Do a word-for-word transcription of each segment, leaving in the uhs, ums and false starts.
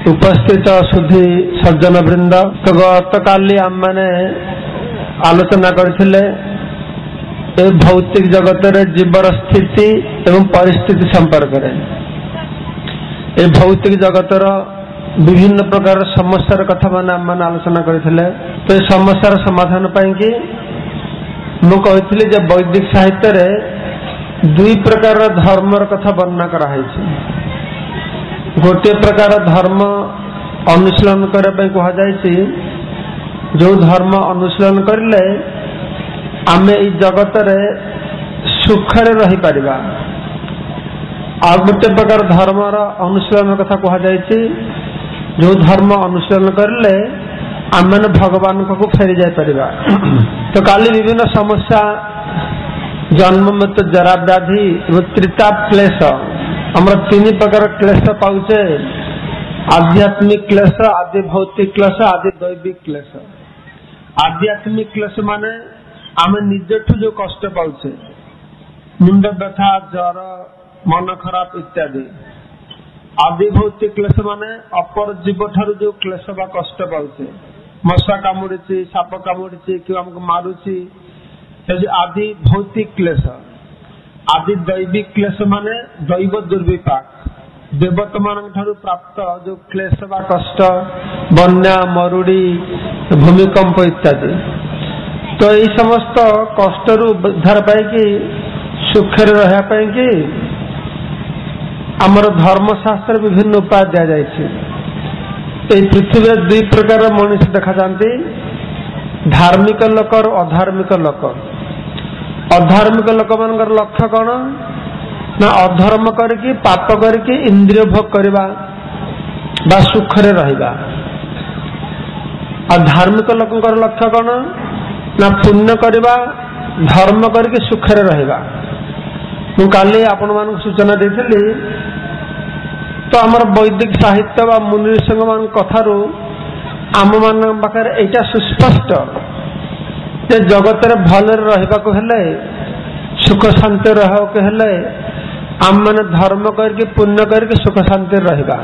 उपस्थित सुधी सज्जन वृंद, तो गत काली आम मैंने आलोचना करथिले ए भौतिक जगत रे जीवर स्थिति एवं परिस्थिति संपर्क रे। ए भौतिक जगत रो विभिन्न प्रकार समस्या कथा मैंने आम मैंने आलोचना करथिले। तो ए समस्या समाधान पाई कि मु कहथिली जे वैदिक साहित्य रे दुई प्रकार धर्मर कथा वर्णना करा है। गोटे प्रकार धर्म अनुशीलन करने कह जाए, जो धर्म अनुशीलन करले आमे ई जगत रे सुखरे रही परिबा। आ गोटे प्रकार धर्मर अनुशीलन कथा कह जाए, जो धर्म अनुशीलन करले आमे भगवान को फेरी जाय परिबा। तो काली विभिन्न समस्या जन्म मृत्यु जरा व्याधि त्रिताप क्लेश, हमरा तीन प्रकार क्लेश पाउचे, आध्यात्मिक क्लेश, आदि भौतिक क्लेश, आदि दैविक क्लेश। आध्यात्मिक क्लेश माने आमे निजठु जो कष्ट पाउचे, मुंड व्यथा, जर, मन खराब इत्यादि। आदि भौतिक क्लेश माने अपर जीव ठारू जो क्लेश बा कष्ट पाउचे, मशा कामुड़ी, साप कामुड़ी कि हमको मारुची, आदि भौतिक क्लेश। आदि दैविक क्लेश माने दैव दुर्विपाक, देवता मान प्राप्त जो क्लेश बा कष्ट, बन्या, मरुड़ी, भूमिकंप इत्यादि। तो ये समस्त कष्ट रु उद्धार पाई सुखे रहा कि आमर धर्मशास्त्र विभिन्न उपाय दि जाए। पृथ्वी दुई प्रकार मनुष्य देखा जाती, धार्मिक लोक और अधार्मिक लोक। अधार्मिक लोक मान लक्ष्य कौन ना अधर्म करके पाप करके इंद्रिय भोग करवा बा सुखरे रहिबा। और धार्मिक लोकंकर लक्ष्य कौन ना पुण्य करवा, धर्म करके सुखरे रहिबा। मु काली आपण मान सूचना देथिली, तो आमर वैदिक साहित्य बा मुनि ऋषि मान कथारू आम मान पाखे एटा सुस्पष्ट जे जगत रे भले रहिबा को हेले, सुख शांति रह को हेले आम माने धर्म करके पुण्य करके सुख शांति रहिबा।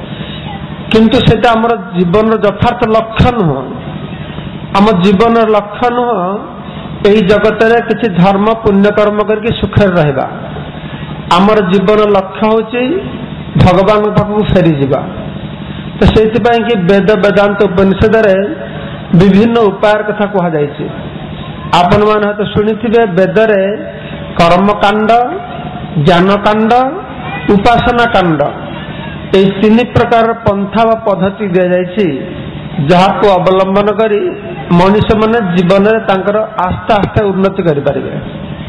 किंतु सेटा हमर जीवन यथार्थ लक्ष्य नुह। आम जीवन लक्ष्य नुह एही जगत रे किछि धर्म पुण्य कर्म करके सुख रहिबा। आमर जीवन लक्ष्य होची भगवान पाखु फेरी जिबा। तो से कि वेद वेदांत उपनिषद रे विभिन्न उपाय कथा कह जाए। आपण मान तो शुणिथिबे वेद रे कर्मकांड, ज्ञान कांड, उपासना कांड, ये तीन प्रकार पंथा व पद्धति दि जाए, जहाँ को अवलंबन करी मनुष्य माने जीवन रे तांकर आस्ते आस्ते उन्नति करि परिबे।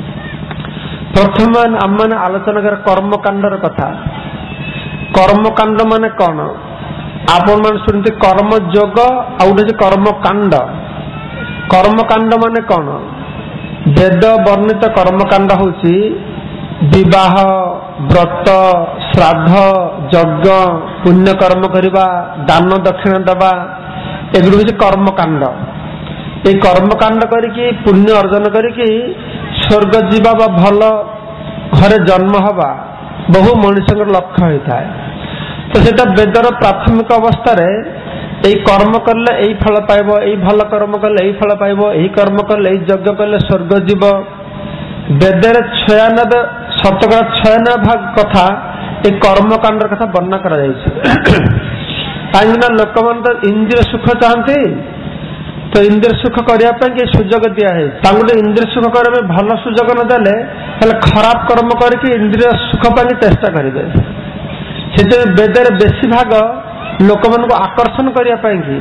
प्रथम आम माने आलोचना कर कर्मकांडर कथा। कर्मकांड माने कौन? आपण मान सुनते कर्म जोग आउ कर्मकांड। कर्मकांड माने कौन? वेद वर्णित कर्मकांड होची विवाह, व्रत, श्राद्ध, यज्ञ, पुण्य कर्म करवा, दान दक्षिण दबा, एगुड़ हूँ कर्मकांड। ये कर्मकांड करके पुण्य अर्जन करके स्वर्ग जीवा बा भल घरे जन्म हवा बहु मनुष्य लक्ष्य होता है। तो सेटा वेदर प्राथमिक अवस्था रे यही कर्म कले यही फल पाइब, यही भल कर्म कले यही फल पाइब, यही कर्म कले यही यज्ञ कले स्वर्ग जीव। वेदर छयानबे शतकड़ा छयानबे भाग कथा ये कर्मकांड कथा वर्णना करा जायछि। कहीं लोक मान तो इंद्रिय सुख चाहते, तो इंद्रिय सुख करने सुजोग दिया है। इंद्रिय सुख करने भल सुजोग न देले खराब कर्म करके इंद्रिय सुख पाई चेष्टा करेंगे। से वेदर बेसी भाग लोक मान को आकर्षण करने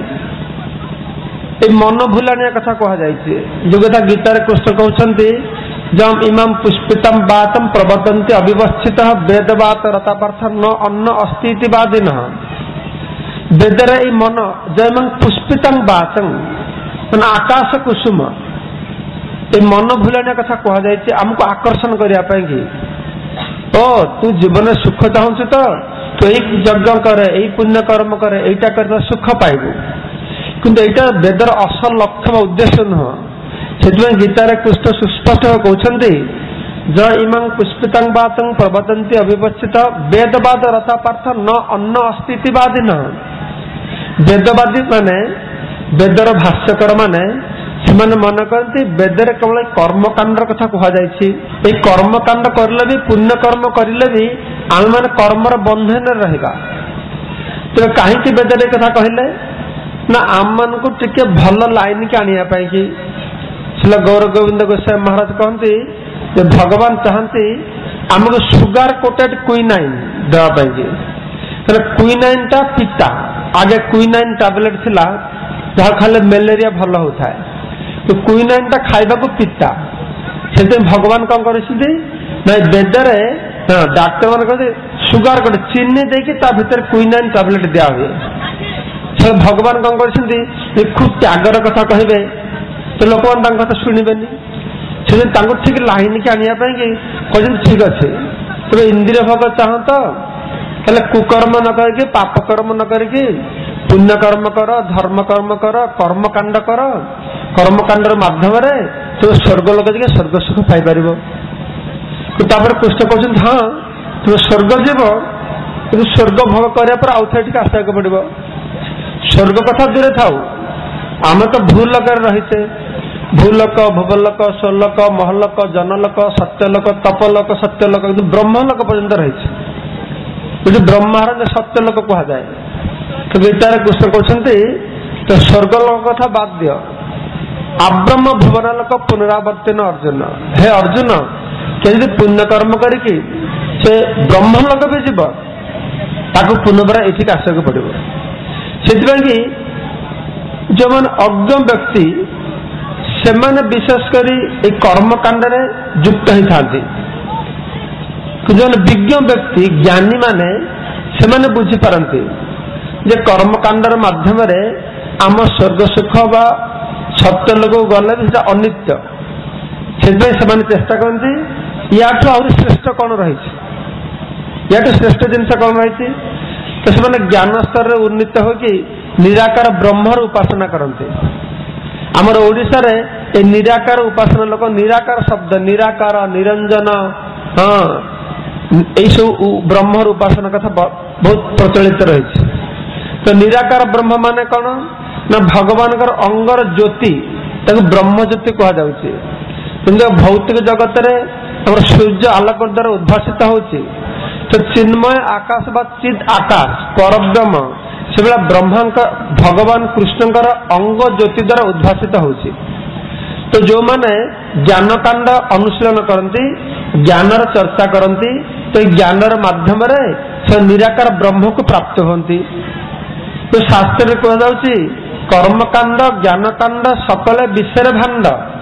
मन भूलाणिया कथा कह जाए। जो कथा गीतार कृष्ण कहते जम इमाम पुष्पितम बातम प्रवर्तन्ते अविवस्थित वेदवात रतापार्थ न अन्न अस्ति वादिन। वेदर ई मन जयम पुष्पितम बातम मान आकाश कुसुम, ये मन भूलाणिया कथा कह जाए आमको आकर्षण करने। ओ तू जीवन सुख चाहूँ तो तू यही यज्ञ करे, यही पुण्य कर्म करे, यहीटा कर सुख पाइबू। किंतु यहाँ वेदर असल लक्ष्य उद्देश्य नुह। से गीतार कृष्ण सुस्पष्ट कहते ज इमां पुष्पितांग बातंग प्रवदन्ति अविवक्षित वेदवाद रथापार्थ न अन्न अस्तिवादिन। वेदवादी माने वेदर भाष्यकर माने ସେମାନେ ମନେ କରନ୍ତି ବେଦରେ କେବଳ କର୍ମକାଣ୍ଡର କଥା କୁହାଯାଇଛି। ଏଇ କର୍ମକାଣ୍ଡ କରିଲେ ବି ପୁଣ୍ୟ କର୍ମ କରିଲେ ବି ଆମେମାନେ କର୍ମର ବନ୍ଧନରେ ରହିବା। ତେବେ କାହିଁକି ବେଦରେ ଏ କଥା କହିଲେ ନା ଆମମାନଙ୍କୁ ଟିକେ ଭଲ ଲାଇନକି ଆଣିବା ପାଇଁ କି। ଶିଳ ଗୌର ଗୋବିନ୍ଦ ଗୋସ୍ୱାମୀ ମହାରାଜ କହନ୍ତି ଯେ ଭଗବାନ ଚାହାନ୍ତି ଆମକୁ ସୁଗାର କୋଟେଡ୍ କ୍ୱିନାଇନ୍ ଦେବା ପାଇଁ କି। କ୍ୱିନାଇନ୍ ଟା ପିତା, ଆଗେ କ୍ୱିନାଇନ୍ ଟାବଲେଟ ଥିଲା ଯାହା ଖାଇଲେ ମ୍ୟାଲେରିଆ ଭଲ ହଉଥାଏ। କ୍ୱିନାଇନ୍ ଟା ଖାଇବାକୁ ପିତା, ସେଥିପାଇଁ ଭଗବାନ କଣ କରିଛନ୍ତି ନାଇଁ ବେଦରେ ଡାକ୍ତର ମାନେ କହନ୍ତି ସୁଗାର ଗୋଟେ ଚିନି ଦେଇକି ତା ଭିତରେ କ୍ୱିନାଇନ୍ ଟାବଲେଟ ଦିଆ ହୁଏ। ସେ ଭଗବାନ କଣ କରିଛନ୍ତି ଖୁବ୍ ତ୍ୟାଗର କଥା କହିବେ ତ ଲୋକମାନେ ତାଙ୍କ କଥା ଶୁଣିବେନି। ସେଥିପାଇଁ ତାଙ୍କୁ ଠିକ ଲାଇନକି ଆଣିବା ପାଇଁ କି କହିଛନ୍ତି ଠିକ ଅଛି ତେବେ ଇନ୍ଦ୍ରିୟ ଭୋଗ ଚାହଁ ତ ହେଲେ କୁକର୍ମ ନ କରିକି ପାପ କର୍ମ ନ କରିକି ପୁଣ୍ୟ କର୍ମ କର, ଧର୍ମ କର୍ମ କର, କର୍ମକାଣ୍ଡ କର। କର୍ମକାଣ୍ଡର ମାଧ୍ୟମରେ ତୁମେ ସ୍ୱର୍ଗ ଲୋକ ଯାଇକି ସ୍ୱର୍ଗ ସୁଖ ପାଇପାରିବ। ତାପରେ କୃଷ୍ଣ କହୁଛନ୍ତି ହଁ ତୁମେ ସ୍ୱର୍ଗ ଯିବ କିନ୍ତୁ ସ୍ୱର୍ଗ ଭୋଗ କରିବା ପରେ ଆଉ ଥରେ ଟିକେ ଆସିବାକୁ ପଡିବ। ସ୍ୱର୍ଗ କଥା ଦୂରେ ଥାଉ, ଆମେ ତ ଭୂଲୋକରେ ରହିଛେ। ଭୂଲୋକ, ଭୁବଲୋକ, ସ୍ୱଲୋକ, ମହଲୋକ, ଜନଲୋକ, ସତ୍ୟଲୋକ, ତପଲୋକ, ସତ୍ୟଲୋକ, କିନ୍ତୁ ବ୍ରହ୍ମଲୋକ ପର୍ଯ୍ୟନ୍ତ ରହିଛି। ଏଠି ବ୍ରହ୍ମାରଣ୍ୟ ସତ୍ୟଲୋକ କୁହାଯାଏ। କିନ୍ତୁ ଏଠାରେ କୃଷ୍ଣ କହୁଛନ୍ତି ତ ସ୍ୱର୍ଗ ଲୋକ କଥା ବାଦ ଦିଅ, ଆବ୍ରହ୍ମ ଭୁବନ ଲୋକ ପୁନରାବର୍ତ୍ତନ ଅର୍ଜୁନ। ହେ ଅର୍ଜୁନ, କେ ଯଦି ପୁଣ୍ୟ କର୍ମ କରିକି ସେ ବ୍ରହ୍ମଲୋକ ବି ଯିବ ତାକୁ ପୁନର୍ବାର ଏଠିକି ଆସିବାକୁ ପଡିବ। ସେଥିପାଇଁ କି ଯେଉଁମାନେ ଅଜ୍ଞ ବ୍ୟକ୍ତି ସେମାନେ ବିଶେଷ କରି এই କର୍ମକାଣ୍ଡରେ ଯୁକ୍ତ ହେଇଥାନ୍ତି। ଯେଉଁମାନେ ବିଜ୍ଞ ବ୍ୟକ୍ତି ଜ୍ଞାନୀ ମାନେ ସେମାନେ ବୁଝିପାରନ୍ତି ଯେ କର୍ମକାଣ୍ଡର ମାଧ୍ୟମରେ ଆମ ସ୍ୱର୍ଗ ସୁଖ ବା ସତ୍ୟ ଲୋକକୁ ଗଲେ ବି ସେଟା ଅନିତ୍ୟ। ସେଥିପାଇଁ ସେମାନେ ଚେଷ୍ଟା କରନ୍ତି ୟାଠୁ ଆହୁରି ଶ୍ରେଷ୍ଠ କଣ ରହିଛି, ୟାଠୁ ଶ୍ରେଷ୍ଠ ଜିନିଷ କଣ ରହିଛି। ତ ସେମାନେ ଜ୍ଞାନ ସ୍ତରରେ ଉନ୍ନୀତ ହୋଇକି ନିରାକାର ବ୍ରହ୍ମର ଉପାସନା କରନ୍ତି। ଆମର ଓଡ଼ିଶାରେ ଏ ନିରାକାର ଉପାସନା ଲୋକ ନିରାକାର ଶବ୍ଦ ନିରାକାର ନିରଞ୍ଜନ ହଁ ଏଇସବୁ ବ୍ରହ୍ମର ଉପାସନା କଥା ବହୁତ ପ୍ରଚଳିତ ରହିଛି। ତ ନିରାକାର ବ୍ରହ୍ମ ମାନେ କଣ ନା ଭଗବାନଙ୍କର ଅଙ୍ଗର ଜ୍ୟୋତି, ତାକୁ ବ୍ରହ୍ମ ଜ୍ୟୋତି କୁହାଯାଉଛି। କିନ୍ତୁ ଭୌତିକ ଜଗତରେ ଆମର ସୂର୍ଯ୍ୟ ଆଲୋକ ଦ୍ୱାରା ଉଦ୍ଭାସିତ ହଉଛି। ତ ଚିନ୍ମୟ ଆକାଶ ବା ଚିତ୍ ଆକାଶ ପରବ୍ରହ୍ମ ସେଭଳିଆ ବ୍ରହ୍ମାଙ୍କ ଭଗବାନ କୃଷ୍ଣଙ୍କର ଅଙ୍ଗ ଜ୍ୟୋତି ଦ୍ୱାରା ଉଦ୍ଭାସିତ ହଉଛି। ତ ଯୋଉମାନେ ଜ୍ଞାନକାଣ୍ଡ ଅନୁଶୀଳନ କରନ୍ତି, ଜ୍ଞାନର ଚର୍ଚ୍ଚା କରନ୍ତି, ତ ଏଇ ଜ୍ଞାନର ମାଧ୍ୟମରେ ସେ ନିରାକାର ବ୍ରହ୍ମକୁ ପ୍ରାପ୍ତ ହୁଅନ୍ତି। ତ ଶାସ୍ତ୍ରରେ କୁହାଯାଉଛି କର୍ମକାଣ୍ଡ ଜ୍ଞାନକାଣ୍ଡ ସକଳେ ବିଷୟରେ ଭାଣ୍ଡ,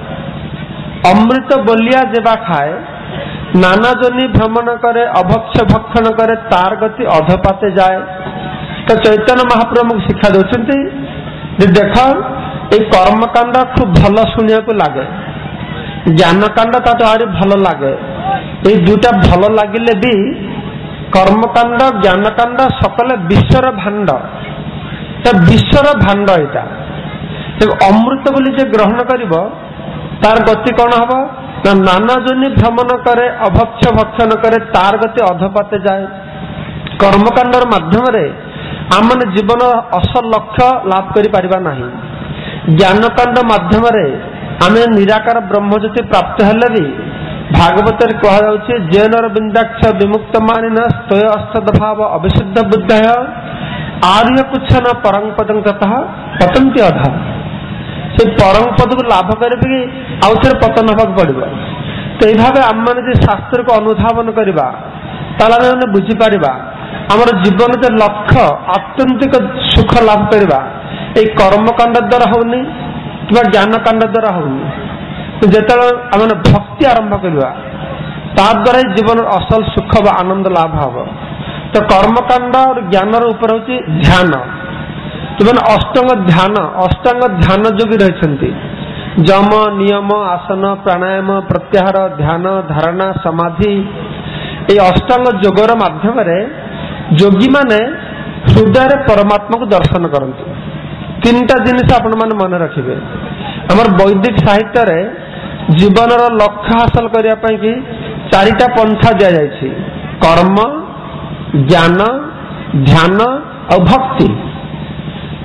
ଅମୃତ ବୋଲିଆ ଯେବା ଖାଏ, ନାନା ଜନି ଭ୍ରମଣ করে অভক্ষ ভক্ষণ করে তার গতি অধপাতে যায়। তো চৈতন্য মহাপ্রভু আমাকে শিক্ষা দেଉଛନ୍ତି যে দেখ এই কর্মকাণ্ড খুব ভাল শুনিବାକୁ লাগে, জ্ঞানকাণ্ড তাଠୁ ଆହୁରି ଭଲ ଲାଗେ। এই দুটা ଭଲ ଲାଗିଲେ ବି কর্মকাণ্ড জ্ঞানকাণ্ড সকলে ବିଶ୍ୱର ଭାଣ୍ଡ, ତା ବିଶ୍ୱର ଭାଣ୍ଡ ଏଇଟା। ଅମୃତ ବୋଲି ଯେ ଗ୍ରହଣ କରିବ ତାର ଗତି କଣ ହବ ନା ନାନା ଜନି ଭ୍ରମଣ করে ଅଭକ୍ଷ ଭକ୍ଷଣ করে ତାର ଗତି ଅଧପାତେ ଯାଏ। କର୍ମକାଣ୍ଡର ମାଧ୍ୟମରେ ଆମେ ଜୀବନ ଅସଲ ଲକ୍ଷ୍ୟ ଲାଭ କରିପାରିବା ନାହିଁ। ଜ୍ଞାନକାଣ୍ଡ ମାଧ୍ୟମରେ ଆମେ ନିରାକାର ବ୍ରହ୍ମଜ୍ୟୋତି ପ୍ରାପ୍ତ ହେଲେ ବି ଭାଗବତରେ କୁହାଯାଉଛି ଜୈନର ବିନ୍ଦାକ୍ଷ ବିମୁକ୍ତ ମାନିନ ସ୍ତୟ ଅସ୍ତଦ ଭାବ ଅବିଶୁଦ୍ଧ ବୁଦ୍ଧୟ ଆର୍ୟ ପୁଚ୍ଛନ ପରଂପଦଂ ତତଃ ପତନ୍ତି ଅଧା। ସେ ପରଂପଦକୁ ଲାଭ କରିବି କି ଆଉ ଥରେ ପତନ ହେବାକୁ ପଡିବ। ତ ଏଇ ଭାବେ ଆମମାନେ ଯଦି ଶାସ୍ତ୍ରକୁ ଅନୁଧାବନ କରିବା ତାହେଲେ ଆମେ ବୁଝିପାରିବା ଆମର ଜୀବନ ଯେ ଲକ୍ଷ୍ୟ ଆତ୍ୟନ୍ତିକ ସୁଖ ଲାଭ କରିବା ଏଇ କର୍ମକାଣ୍ଡ ଦ୍ୱାରା ହଉନି କିମ୍ବା ଜ୍ଞାନକାଣ୍ଡ ଦ୍ୱାରା ହଉନି। ଯେତେବେଳେ ଆମେ ଭକ୍ତି ଆରମ୍ଭ କରିବା ତା ଦ୍ୱାରା ହିଁ ଜୀବନର ଅସଲ ସୁଖ ବା ଆନନ୍ଦ ଲାଭ ହବ। ତ କର୍ମକାଣ୍ଡ ଜ୍ଞାନର ଉପରେ ହଉଛି ଧ୍ୟାନ। ସେମାନେ ଅଷ୍ଟାଙ୍ଗ ଧ୍ୟାନ ଅଷ୍ଟାଙ୍ଗ ଧ୍ୟାନ ଯୋଗୀ ରହିଛନ୍ତି। ଯମ ନିୟମ ଆସନ ପ୍ରାଣାୟାମ ପ୍ରତ୍ୟାହାର ଧ୍ୟାନ ଧାରଣା ସମାଧି এই ଅଷ୍ଟାଙ୍ଗ ଯୋଗର ମାଧ୍ୟମରେ ଯୋଗୀମାନେ ହୃଦୟରେ ପରମାତ୍ମାକୁ ଦର୍ଶନ କରନ୍ତି। ତିନିଟା ଜିନିଷ ଆପଣମାନେ ମନେ ରଖିବେ, ଆମର ବୈଦିକ ସାହିତ୍ୟରେ ଜୀବନର ଲକ୍ଷ୍ୟ ହାସଲ କରିବା ପାଇଁ କି ଚାରିଟା ପନ୍ଥା ଦିଆଯାଇଛି, କର୍ମ ଜ୍ଞାନ ଧ୍ୟାନ ଆଉ ଭକ୍ତି।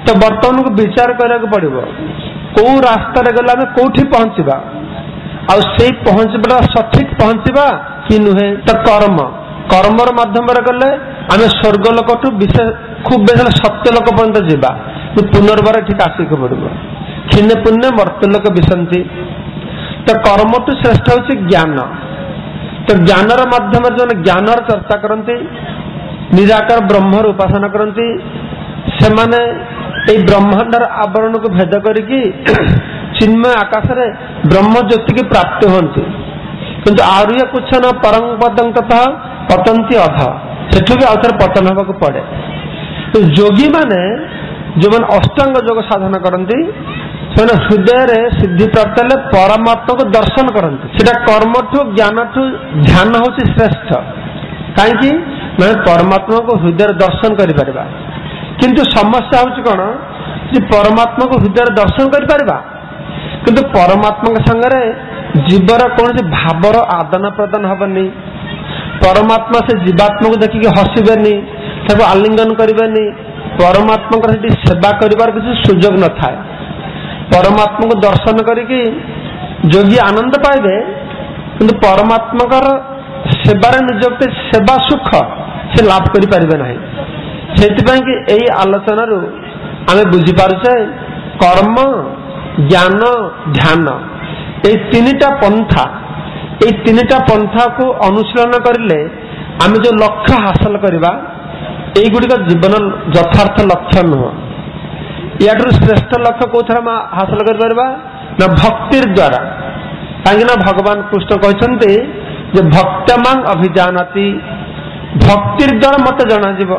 तो बर्तमान को विचार करने पड़ो कौ रास्तार गले आम कौटी पहुंचा आई पहुंचवा सठिक पहुंचवा कि नुहे। तो कर्म कर्मर माध्यम गले आम स्वर्ग लोक ठू विशेष खूब बेस सत्य लोक पर्यंत जावा पुनर्बार ठीक आसिक पड़ो क्षीणे पुण्य मर्त्यलोक विशंति। तो कर्म टू श्रेष्ठ हूँ ज्ञान। तो ज्ञानर माध्यम जो ज्ञानर चर्चा करती निराकार ब्रह्मर उपासना करती से माने এই ব্রহ্মাণ্ডর आवरण को भेद करिकी चिन्मय आकाश रे ब्रह्म ज्योति की प्राप्ति होती किंतु आरुया कुछ न परम पदं तथा पतंती अध सेठू भी आउथर पतन होगा को पड़े। तो योगी माने जो मैंने अष्टांग योग साधना करती से हृदय रे सिद्धि प्राप्त हेले परमात्मा को दर्शन करती सेटा कर्म ठू ज्ञान ठू ध्यान हूँ श्रेष्ठ कहीं मैं परमात्मा को हृदय दर्शन कर पारिबा। किंतु समस्या हूँ कौन जे परमात्मा को हृदय दर्शन कर पारिबा किंतु परमात्मा संगे जीवर कौन से भावर आदान प्रदान हेनी परमात्मा से जीवात्मा को देखिए हसबेनी आलिंगन करें परमात्मा से सेवा कर किसी सुजोग न था। परमात्मा को दर्शन करके योगी आनंद पाइबे किंतु परमात्मा सेवार निजुक्त सेवा सुख से लाभ कर पारे ना। से यही आलोचन आम बुझीपारे कर्म ज्ञान ध्यान ये तीनटा पंथा ये तीनटा पंथा को अनुशीलन करें आम जो लक्ष्य हासिल करवा युड़िक जीवन यथार्थ लक्ष्य नुह। या श्रेष्ठ लक्ष्य कौ थे हासिल कर भक्तिर द्वारा कहीं भगवान कृष्ण कहते भक्तमां अभिजानाति भक्तिर द्वारा मत जना जीव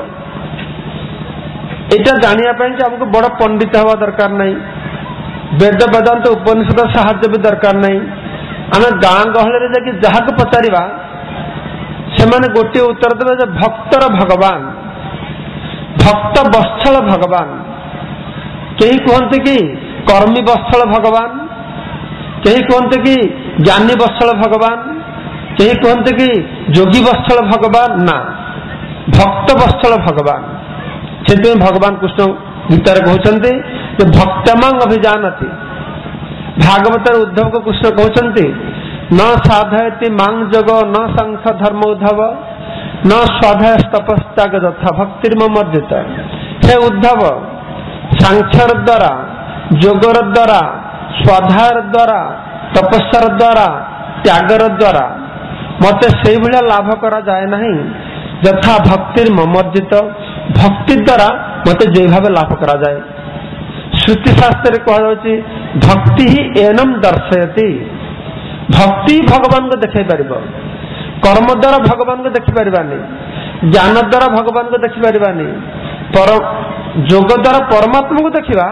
एटा जानिया हमको बड़ पंडित हवा दरकार नहीं वेद वेदांत उपनिषद साहाय्य भी दरकार नहीं। आम गाँ गहल जाकि जहाँ को पचारा से माने गोटे उत्तर देवे भक्तर भगवान भक्त वत्सल भगवान कहीं कहते कि कर्मी वत्सल भगवान कहीं कहते कि ज्ञानी वत्सल भगवान कहीं कहते कि योगी वत्सल भगवान ना भक्त वत्सल भगवान। से भगवान कृष्ण गीतार कहते भक्तमांग अभिजानति भागवत उद्धव को कृष्ण कहते न साधयति मांग जग न सांख्य धर्म उद्धव न स्वाध्याय तपस्त्याग यथा भक्तिर्मर्जित। हे उद्धव सांख्यर द्वारा योगर द्वारा स्वाध्याय द्वारा तपस्यार द्वारा त्यागर द्वारा मत से लाभ करा जाए नहीं यथा भक्तिर्मर्जित भक्ति द्वारा मत जो भाव लाभ करा जाए। श्रुति शास्त्र कहुच्छी भक्ति ही एनम दर्शयति भक्ति भगवान को देख पार कर्म द्वारा भगवान को देखी पारानी ज्ञान द्वारा भगवान को देखी पारानी पर योग द्वारा परमात्मा को देखा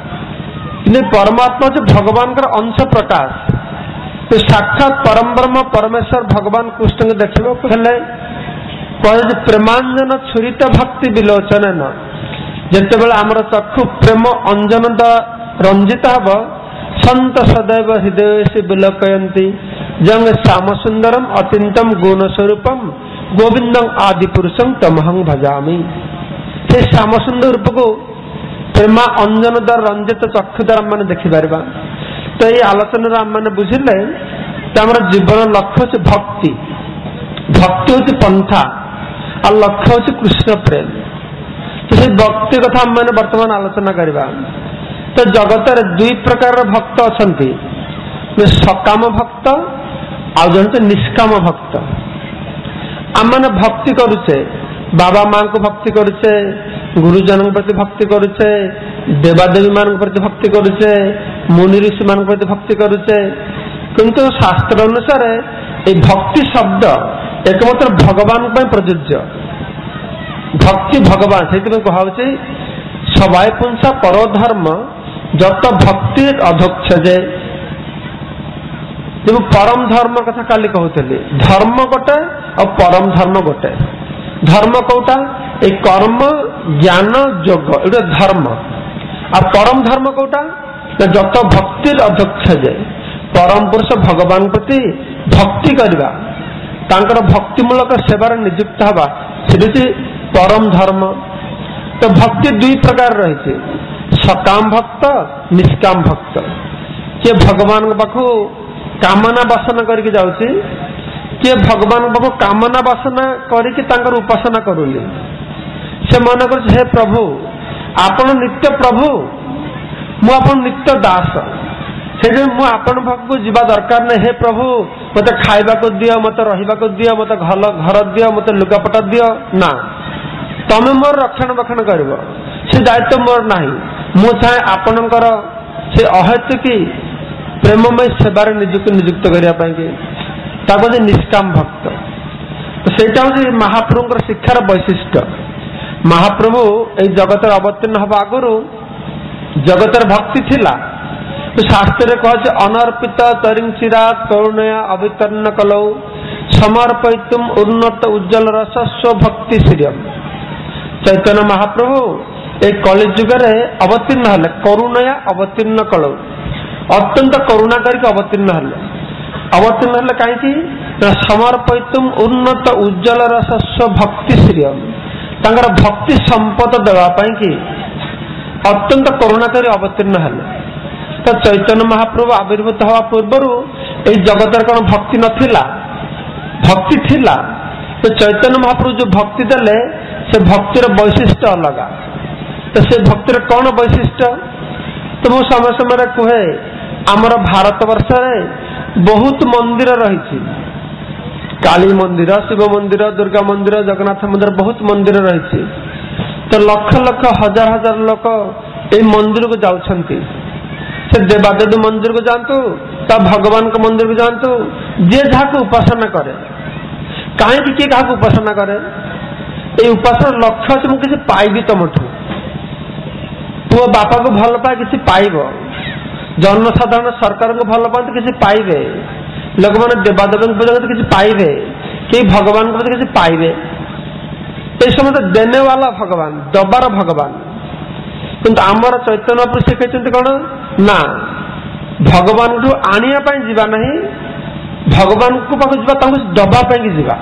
कि परमात्मा जो भगवान का अंश प्रकाश तो साक्षात परम ब्रह्म परमेश्वर भगवान कृष्ण को देखा कहे प्रेमांजन छुरीत भक्ति विलोचन न जिते बड़े आमर चक्षु प्रेम अंजन रंजित हम सत सदैव हृदय से विलोकयंती जंग श्याम सुंदरम अत्यंतम गुण स्वरूपम गोविंदम आदि पुरुषम तमहं भजामी। से श्याम सुंदर रूप को प्रेमा अंजन द्वारा रंजित चक्षु द्वारा मैंने देखिपार। तो ये आलोचन आम मैंने बुझिले आम जीवन लक्ष्य हूँ भक्ति भक्ति हूँ पंथा और लक्ष्य हूँ कृष्ण प्रेम। तो से भक्ति कथा आम मैंने वर्तमान आलोचना करवा। तो जगत दुई प्रकार भक्त अच्छा सकाम भक्त आउ जन निष्काम भक्त। आम मैंने भक्ति करुचे बाबा माँ को भक्ति करुचे गुरुजन प्रति भक्ति करुचे देवादेवी मान प्रति भक्ति करुचे मुनि ऋषि मान प्रति भक्ति करुचे किंतु शास्त्र अनुसार ये भक्ति शब्द एकमात्र भगवान प्रযোज्य भक्ति भगवान से कहुचे सबाई पुंसा परोधर्म जत भक्ति अध्यक्ष जे जब परम धर्म कथा काली कहते धर्म गोटे और परम धर्म गोटे धर्म कौटा ए कर्म ज्ञान योग ये धर्म आ परम धर्म कौटा जत भक्ति अध्यक्ष जे परम पुरुष भगवान प्रति भक्ति करवा तांकर भक्तिमूलक सेवार नियुक्त हवा से परम धर्म। तो भक्ति दुई प्रकार रही सकाम भक्त निष्काम भक्त किए भगवान पाखु कामना वासना करके जाउछि किए भगवान पाखु कामना वासना करके तांकर उपासना करूनी से मन कर हे प्रभु आपण नित्य प्रभु मु आपण नित्य दास से मु आपण पाखु जीवा दरकार नहीं हे प्रभु मते खाइबा को दियो मते रहिबा को दियो मते घर घर दियो मते लुगापटा दियो ना तमे मोर रक्षण बक्षण करबो से दायित्व मोर नाही मु चाहे आपणकर से अहेतुकी प्रेममय सेवार निजुक्त निजुक्त करने निष्काम भक्त तो सेटा हूँ महाप्रभुଙ୍କର शिक्षार वैशिष्ट्य। महाप्रभु ए जगत अवतीर्ण हवा आगु जगतर भक्ति थिला तो शास्त्र कहे अनर्पित तरिंचिरा करुणया अवितर्ण कलौ समर्पयितुम उन्नत उज्जवल रस स्वभक्ति श्रियम। चैतन्य महाप्रभु एक कलि जुगे अवतीर्ण हेले करुणया अवतीर्ण कलौ अत्यंत करुणा करके अवतीर्ण हेले अवतीर्ण हेले कहीं समर्पयितुम उन्नत उज्जवल रस स्वभक्ति श्रियम तांकर भक्ति संपद देवाई कि अत्यंत करुणा कर अवतीर्ण हेले। तो चैतन्य महाप्रभु आविर्भूत हवा पूर्वर ए जगतर कौन भक्ति नथिला भक्ति थिला तो चैतन्य महाप्रभु जो भक्ति देले से भक्तिर वैशिष्ट्य अलग तो से भक्तिर कौन वैशिष्ट्य तो मु समय समय कहे आमर भारत वर्ष बहुत मंदिर रही काली मंदिर शिव मंदिर दुर्गा मंदिर जगन्नाथ मंदिर बहुत मंदिर रही तो लक्ष लक्ष हजार हजार लोक ए मंदिर को जाउछंती से देवादेवी मंदिर को जातु ता भगवान के मंदिर को जातु जे जहाँ उपासना करे कहीं किए क्या उपासना करे ये उपासना लक्ष्य अच्छे मुझे पाइबी तुमठू पुओ बापा को भल पाए किसी पाइब जनसाधारण सरकार को भल पाते किसी पाइबे लोक मैंने देवादेवी पूजा करते किसी पाइबे कई भगवान को किसी पाइबे ये समय तो देने वाला भगवान दबार भगवान किंतु आमर चैतन्य महाप्रभु से कहते कौन ना भगवान को आनिया जीवा नहीं भगवान को पाख जा दबाई जीवा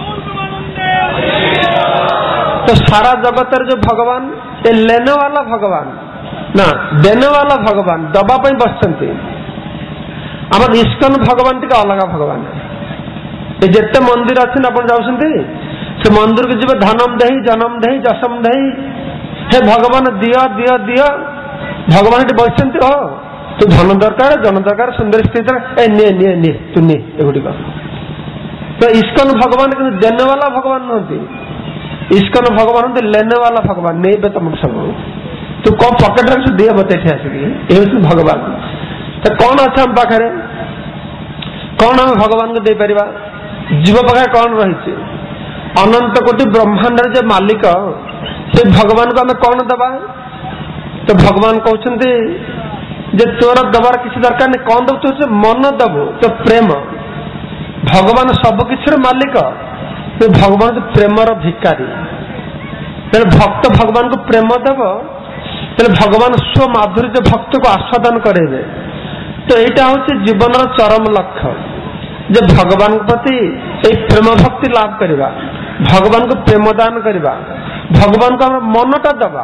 तो सारा जगत जो भगवान ये लेने वाला भगवान ना देने वाला भगवान दबाई बसते आम इस्कन भगवान टी अलग भगवान ये जिते मंदिर अच्छे आप जाऊँगी से मंदिर को जी धनम दे जनम दे जसम दे हे भगवान दिया दिया दिया भगवान बसते हो तू धन दरकार जन दरकार सुंदर स्थिति ए ने ने ने तू ने एगुड़िक तो इस्कन भगवान कि देने वाला भगवान नुहति इस्कन भगवान हूँ लेने वाला भगवान नहीं तुम सब तू कौन पकेट रख दिए बते आसिकी ये भगवान तो कौन अच्छा हम पाखे कौन हम भगवान को दे पार जीव पाखे कौन रही अनंत कोटि ब्रह्मांड जो मालिक से भगवान को आम कौन दबा तो भगवान कहते जे तोर दबार किसी दरकार नहीं कौन दब तो मन दबु तो प्रेम भगवान सब किसी मालिक तो भगवान जो प्रेमर भिकारी भक्त भगवान को प्रेम देव तो भगवान स्व माधुर्य भक्त को आस्वादन करेंगे तो यहाँ हूँ जीवन चरम लक्ष्य जे भगवान प्रति एक प्रेम भक्ति लाभ करवा भगवान को प्रेम दान करवा भगवान को मनटा दबा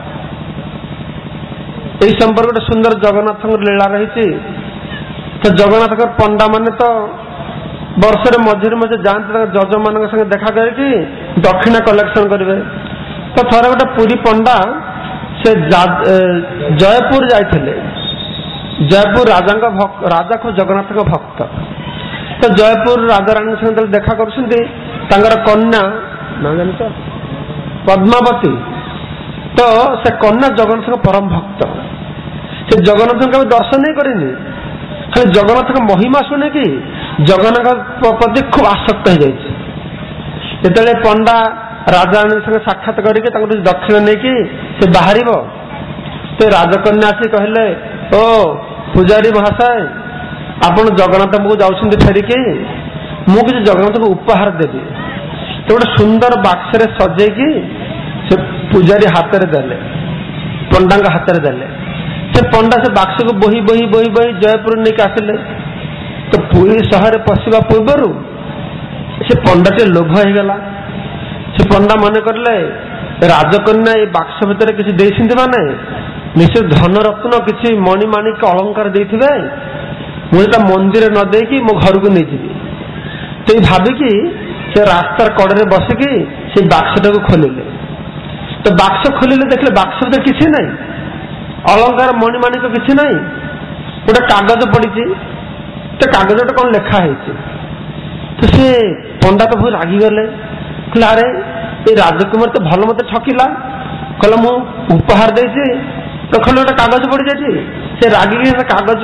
यही संपर्क गोटे सुंदर जगन्नाथ लीला रही तो जगन्नाथ पंडा माने तो वर्ष मझे मझे जाते जज मान संगे देखा करके दक्षिणा कलेक्शन करेंगे तो थोड़े गोटे पुरी पंडा से जयपुर जाते जयपुर राजा राजा को जगन्नाथ भक्त तो जयपुर राजा रानी संगे देखा कर कन्या ना जान पद्मावती तो से कन्या जगन्नाथ परम भक्त से जगन्नाथ को दर्शन नहीं करेनि खाली जगन्नाथ का महिमा शुणे कि जगन्नाथ प्रति खूब आसक्त हो जाए पंडा राजा रानी संगे साक्षात करके दक्षिण नहीं कि से बाहर तो राजकन्या आसी कहले ओ पूजारी महाशय आपण जगन्नाथ को जाऊँ फेरिकी मु किसी जगन्नाथ को उपहार देवी तो गोटे सुंदर बाक्स सजेकी से पूजारी हाथ में देले पंडा हाथ में देले से पंडा से बाक्स को बोही बोही बोही बोही जयपुर नहीं आसिले तो पुरी सहर पशिवा पूर्वर से पंडा टे लोभ हो गला से पंडा मन करले राजकन्या ये बाक्स भितर किसी देइसिंती माने निश्चय धन रत्न किसी मणिमाणिक अलंकार देथिबे मुझे मंदिर न देकी मो घर को नहीं जीवी तो भाविकी से रास्तार कड़े बसिकी से बाक्सटा को खोलिले तो बाक्स खोलिले देखले बाक्स तो किसी नहीं अलंकार मणिमाणिक किसी नहीं गोटे कागज पड़ी तो कागज कौन लेखा है तो से पंडा तो बहुत रागिगले कहले अरे ये राजकुमार तो भल मत ठकिला कहला मु उपहार देছি तो खोल गोटे कागज पड़ जाए से रागिकी कागज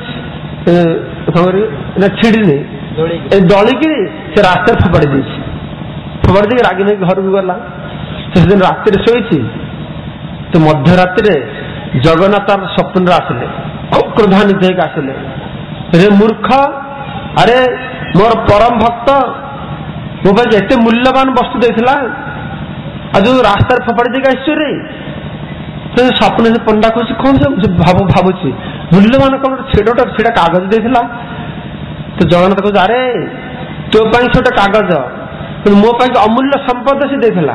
छिड़ी नहीं दलिकी से रास्ते फोपाड़ी दे फोपाड़ी देकी रागी नहीं घर को गला से दिन राति शोची तो मध्यराति जगन्नाथ स्वप्न आसिले क्रोधान्वित होकर आसिले रे मूर्ख अरे मोर परम भक्त मो पास एत मूल्यवान वस्तु देथिला आज रास्ता फोपाड़ी देकी आश्चर्य तो स्वप्न से पंडा कह कौन से भाव भावुची मूल्यवान कौन छेड़ा छेड़ा कागज देथिला तो जगन्नाथ कह अरे तो छोटे कागज मो अमूल्य संपद से देथिला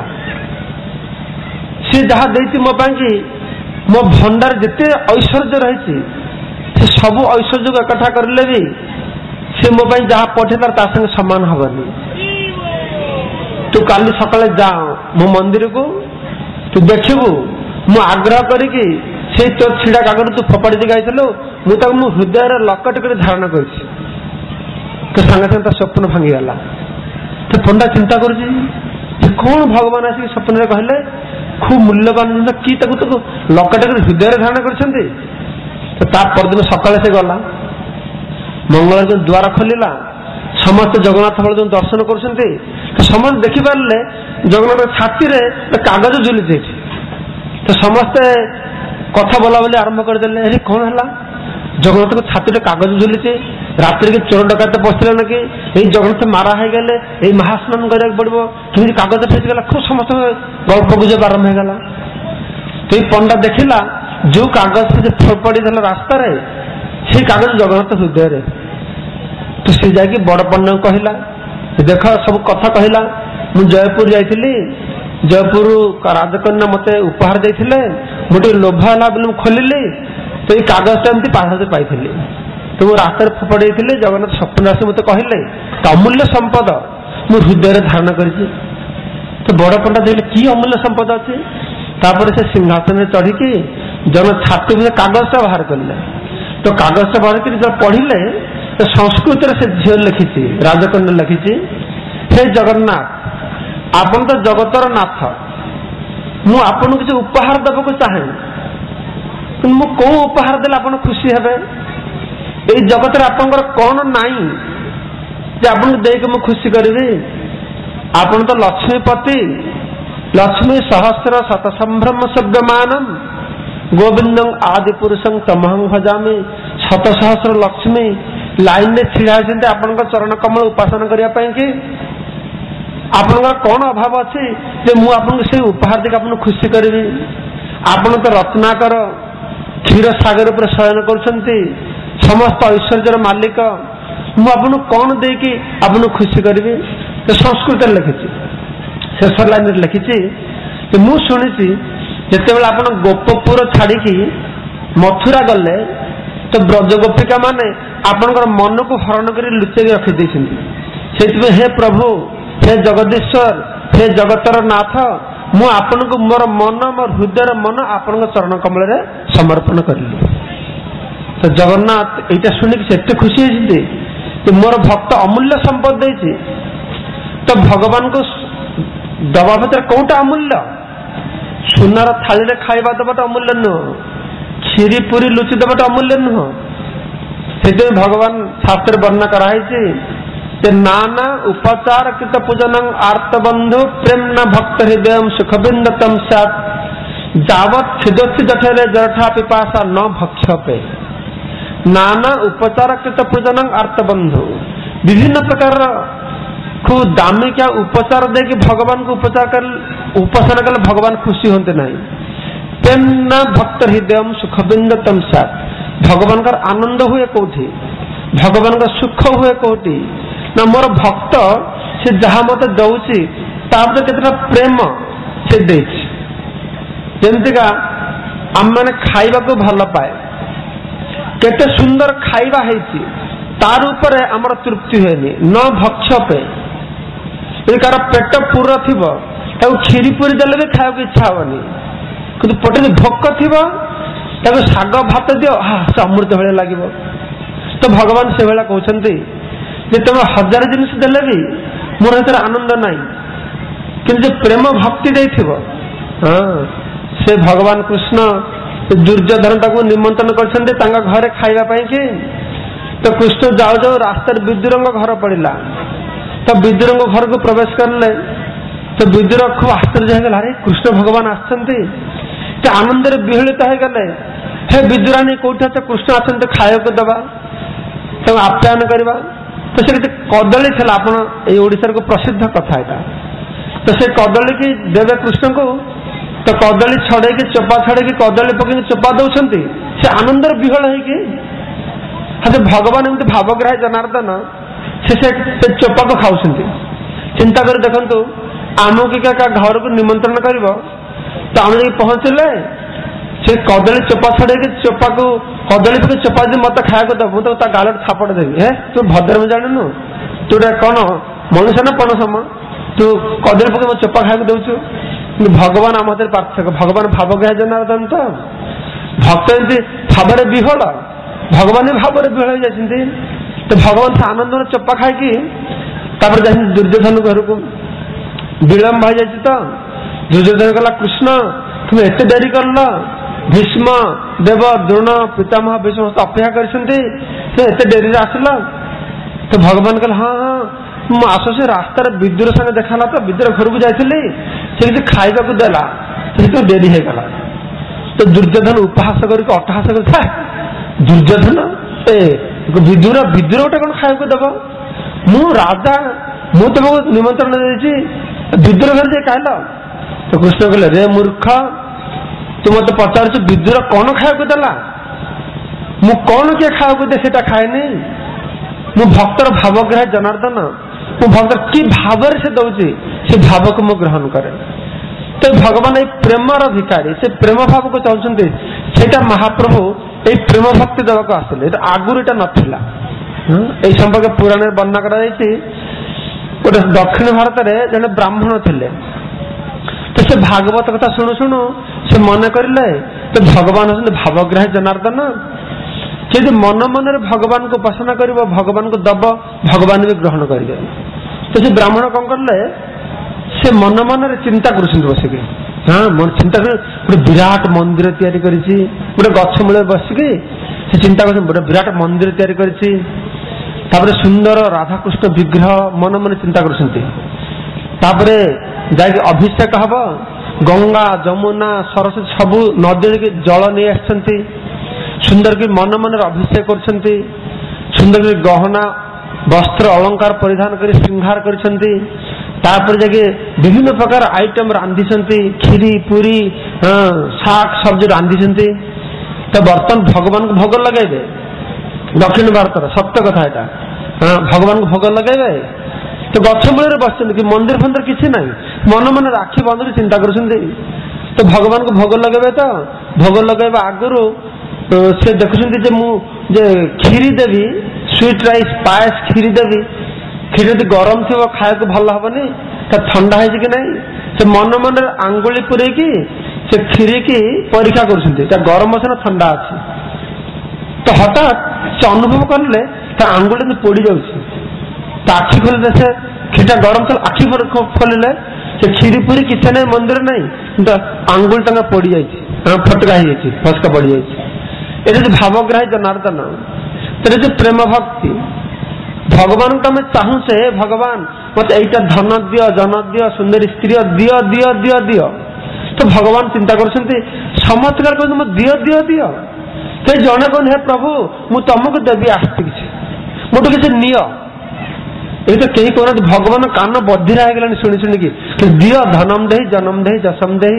सी जहाँ देती मो मो भंडार जिते ऐश्वर्य रही से सब ऐश्वर्य को एकठा करले भी से मो जहाँ पठेला ता संगे समान हबनी तू काली सकाले जा मो मंदिर को तू देखबू मु आग्रह करिकी से तो छिड़ा कागज तू फोपाड़ी देके आइथिलु मु ताक मु हृदय लकट कर धारण करछि तो संगे संगे स्वप्न भांगीगला तो पंडा चिंता करुछि कौन भगवान आसिक स्वप्न कहले खूब मूल्यवान जिन कि लकट कर हृदय धारण कर तो ता परदिन सकाଳେ से गला मंगल जो द्वार खोलिला समस्त जगन्नाथ बल जो दर्शन कर समस्त देखिपारे जगन्नाथ छाती रे कागज झुली तो समस्ते कथा बोला बोली आरंभ करदे अरे कौन है जगन्नाथ को छाती कागज झुली रात्रि के चोर डकायत पशा ना कि जगन्नाथ मारा हो गले ये महास्नान करा पड़ो कि कागज फेंचीगला खूब समस्त गल्प गुजब आरंभ होगा तो ये पंडा देखला जो कागज से फोपाड़ी देला रास्ता रे से कागज जगन्नाथ हृदय तो सी जाकि बड़ पंडा कहला देख सब कथा कहला मु जयपुर जाइली जयपुर राजकन्या मत उपहार देते मुझे लोभ है खोलिली तो ये कागज एमती पाहाड़ पाई तो वो रास्ता फोपाड़ी जगन्नाथ स्वप्न आस मत कहले तो अमूल्य संपद मु हृदय धारण कर तो बड़ पंडा देखले कि अमूल्य संपद अच्छी से सिंहासन चढ़ी जगन्नाथ छाती में कागज बाहर कले तो कागज बाहर कर जब पढ़िले तो संस्कृत से झील लिखी राजकन्या लिखी हे जगन्नाथ आपन तो जगतर नाथ मु आपन किसी उपहार देवाक चाहे मु कौ उपहार देले आप खुशी हे ये जगत आपंकर कौन नाई जे आपन देख मु खुशी करी आपन तो लक्ष्मीपति लक्ष्मी सहस्र शत संभ्रम सभ्यमानम गोविंदं आदि पुरुषं तमहं भजामि शत सहस्र लक्ष्मी लाइन में छिड़ा होती आपण चरण कमल उपासना करने कि आपन कौन अभाव अच्छी जे मु आपन से उपहार देके आपन खुशी करी आपन तो रत्नाकर क्षीर सागर पर शयन कर समस्त ऐश्वर्यर मालिक मु आपन कौन देकी आपन खुशी करी तो संस्कृत लिखी शेष लाइन लिखी मु शुणी जिते आपन गोपपुर छाड़ी मथुरा गले तो ब्रज गोपिका माने आपनकर मन को हरण कर लुचेक रखी से हे प्रभु हे जगदीश्वर हे जगतर नाथ मु आपन को मोर मन मोर हृदय मन आपन चरण कमल रे समर्पण करली तो जगन्नाथ एटा सुनिक से एते खुशी होती कि मोर भक्त अमूल्य संपद देछि तो भगवान को दबा भीतर कौटा अमूल्य सुनार थाली रे खाइबा दबाटा अमूल्य नुह क्षीरी पूरी लुचि दबाटा अमूल्य नुह से भगवान शास्त्र वर्णना कराई नाना उपचार कृत पूजन आर्तबंधु प्रेम न भक्त हृदय सुखबिंदतम सत जावत छिदोत्थि जठरे जठा पिपासा न भक्षपे नाना उपचार कृत पूजन आर्तबंधु विभिन्न प्रकार खूब दामी क्या उपचार दे कि भगवान को उपचार कर उपासना कले भगवान खुशी होते नहीं प्रेम न भक्त हृदय सुखबिंदतम सत भगवान का आनंद हुए कौटी भगवान का सुख हुए कौटी ना मोर भक्त से जहाँ मत दौची तापर केतना प्रेम से देछि जेमतिका आम मैंने खाइबा को भल पाए केते सुंदर खाइबा है तार ऊपर आमर तृप्ति हुएनि न भक्ष्य पे यदि कार पेट पूरा थी क्षीरी पूरी देले भी खाया इच्छा हेनी कि पटे भोक थी शाग भात दियो हाँ से अमृत भाया लगे तो भगवान से भाया कहते तुम हजार जिन देले भी मोर हर आनंद नाई कि प्रेम भक्ति दे हाँ से भगवान कृष्ण दुर्योधन ताको निमंत्रण कर घरे खाइबा कि तो कृष्ण जाऊ जाऊ रास्तार विदुर घर पड़ा तो विदुर घर को प्रवेश करले तो विदुर खूब आश्चर्य होगा अरे कृष्ण भगवान आसते आनंद विहलित हो गले हे विदुरानी कौटी तो कृष्ण आसते खाया को दबा तो आप्यायन करवा तो से कदली थी आपड़ को प्रसिद्ध कथा यहाँ तो से कदली की देवे कृष्ण को तो कदली छड़े चोपा छड़े कदली पकड़ चोपा दौरान से आनंद विहल है हाँ भगवान एमती भावग्राही जनार्दन से से चोपा को खाऊ चिंता कर देखु आमको क्या घर को निमंत्रण कर तो आम पहुंचले से कदली चोपा छड़े चोपा को कदली पकड़ चोपा जी मत खाया को दब तो गाल थापड़ देवी हे तू भद्र में जानू तू कौन मनुष्य ना पणसम तू कदली पकड़ मत चोपा खाया दौचु भगवान आम हाथ पार्थक्य भगवान भावग्राही जनार्दन तो भक्त एमती भाव विहल भगवान भाव विहल हो जाती तो भगवान से आनंद चोपा खाई जा दुर्योधन घर को विलंब हो जाती तो दुर्योधन कहला कृष्ण तुम एत डेरी कर भीष्म देव द्रोण पितामह भीष्म अपेक्षा कर डेरी आसल तो भगवान कहला हाँ हाँ मुझे आस से रास्तार विदुर संगे देखा तो विदुर घर को जाइली से किसी खाइबा को देला तो डेरी हो गला तो दुर्योधन उपहास करके अट्टहास कर दुर्योधन ए विदुर विदुर गोटे कौन खाया को दब मु राजा मु तुमको निमंत्रण देती विदुर घर जाए कहल तो कृष्ण कहले रे मूर्ख तू मत पचार विदुर कौन खाया को देला मु कौन किए खाया को दे से खाएनी मु भक्तर भावग्राही जनार्दन मु भक्तर कि भाव से दौची से भाव को मु ग्रहण करे तो भगवान ये प्रेमर भिकारी से प्रेम भाव को चाहते से महाप्रभु ये प्रेम भक्ति देवाक आसले आगुरी एटा नथिला यही संपर्क पुराण वर्णना कर गोटे दक्षिण भारत में जड़े ब्राह्मण थे तो से भागवत कथा शुणु शुणु से मन करें तो भगवान होते भावग्राही जनार्दन यदि मन मन भगवान को उपासना कर भगवान को दब भगवान भी ग्रहण करेंगे तो से ब्राह्मण कौन कले से मन मन चिंता कर बसिक हाँ मन चिंता कर गोटे विराट मंदिर तैयारी करिछि गोटे गछ मूल बसिकी से चिंता कर गोटे विराट मंदिर तैयारी करिछि तापरे सुंदर राधाकृष्ण विग्रह मन मन चिंता कर अभिषेक हम गंगा जमुना सरस्वती सबू नदी के जल नहीं आसछन्ति सुंदर की मन मन अभिषेक कर सुंदर की गहना वस्त्र अलंकार परिधान कर श्रृंगार करछन्ति तापर जाके विभिन्न प्रकार आइटम रांधि खीरी पूरी शाक सब्जी रांधि तो बर्तन भगवान को भोग लगे दक्षिण भारत सत्य कथा यहाँ भगवान को भोग लगे तो गछ मूल बस कि मंदिर फंदिर किसी ना मन मन राखी बंधु चिंता कर तो भगवान को भोग लगे तो भोग लगे आगुरी तो से देखुं मुझे खीरी देवी स्वीट राइस पायस खीरी देवी खीरी यदि गरम थी खाया को भल हेनी तो ठंडा है कि नहीं से मन मन आंगुली पूरे की से खीरी की परीक्षा कर गरम अच्छे ना ठंडा अच्छी तो हठात से अनुभव कले आंगुली पोड़ी जाऊँगी तो आखि खोल से खीटा गरम चल आखि खोलिले से खीरी पूरी किसी ना मंदिर नहीं तो आंगुल टाँग पड़ जाए फटका हो फसका पड़ जाए ये भावग्राही जनार्दन तेरे जो प्रेम भक्ति भगवान को आम चाहू से भगवान मत यहीटा धन दियो जन दियो सुंदरी स्त्री दियो दियो दियो दियो तो भगवान चिंता कर चमत्कार कर दियो दियो दियो तो जड़े कौन है प्रभु मु तुमको देवी आसती किसी मोटू किसी निय ये तो कहीं कहना भगवान कान बधिरा हो गलानी शुणी शुणी कि दियो धनम दे जनम दे जसम दे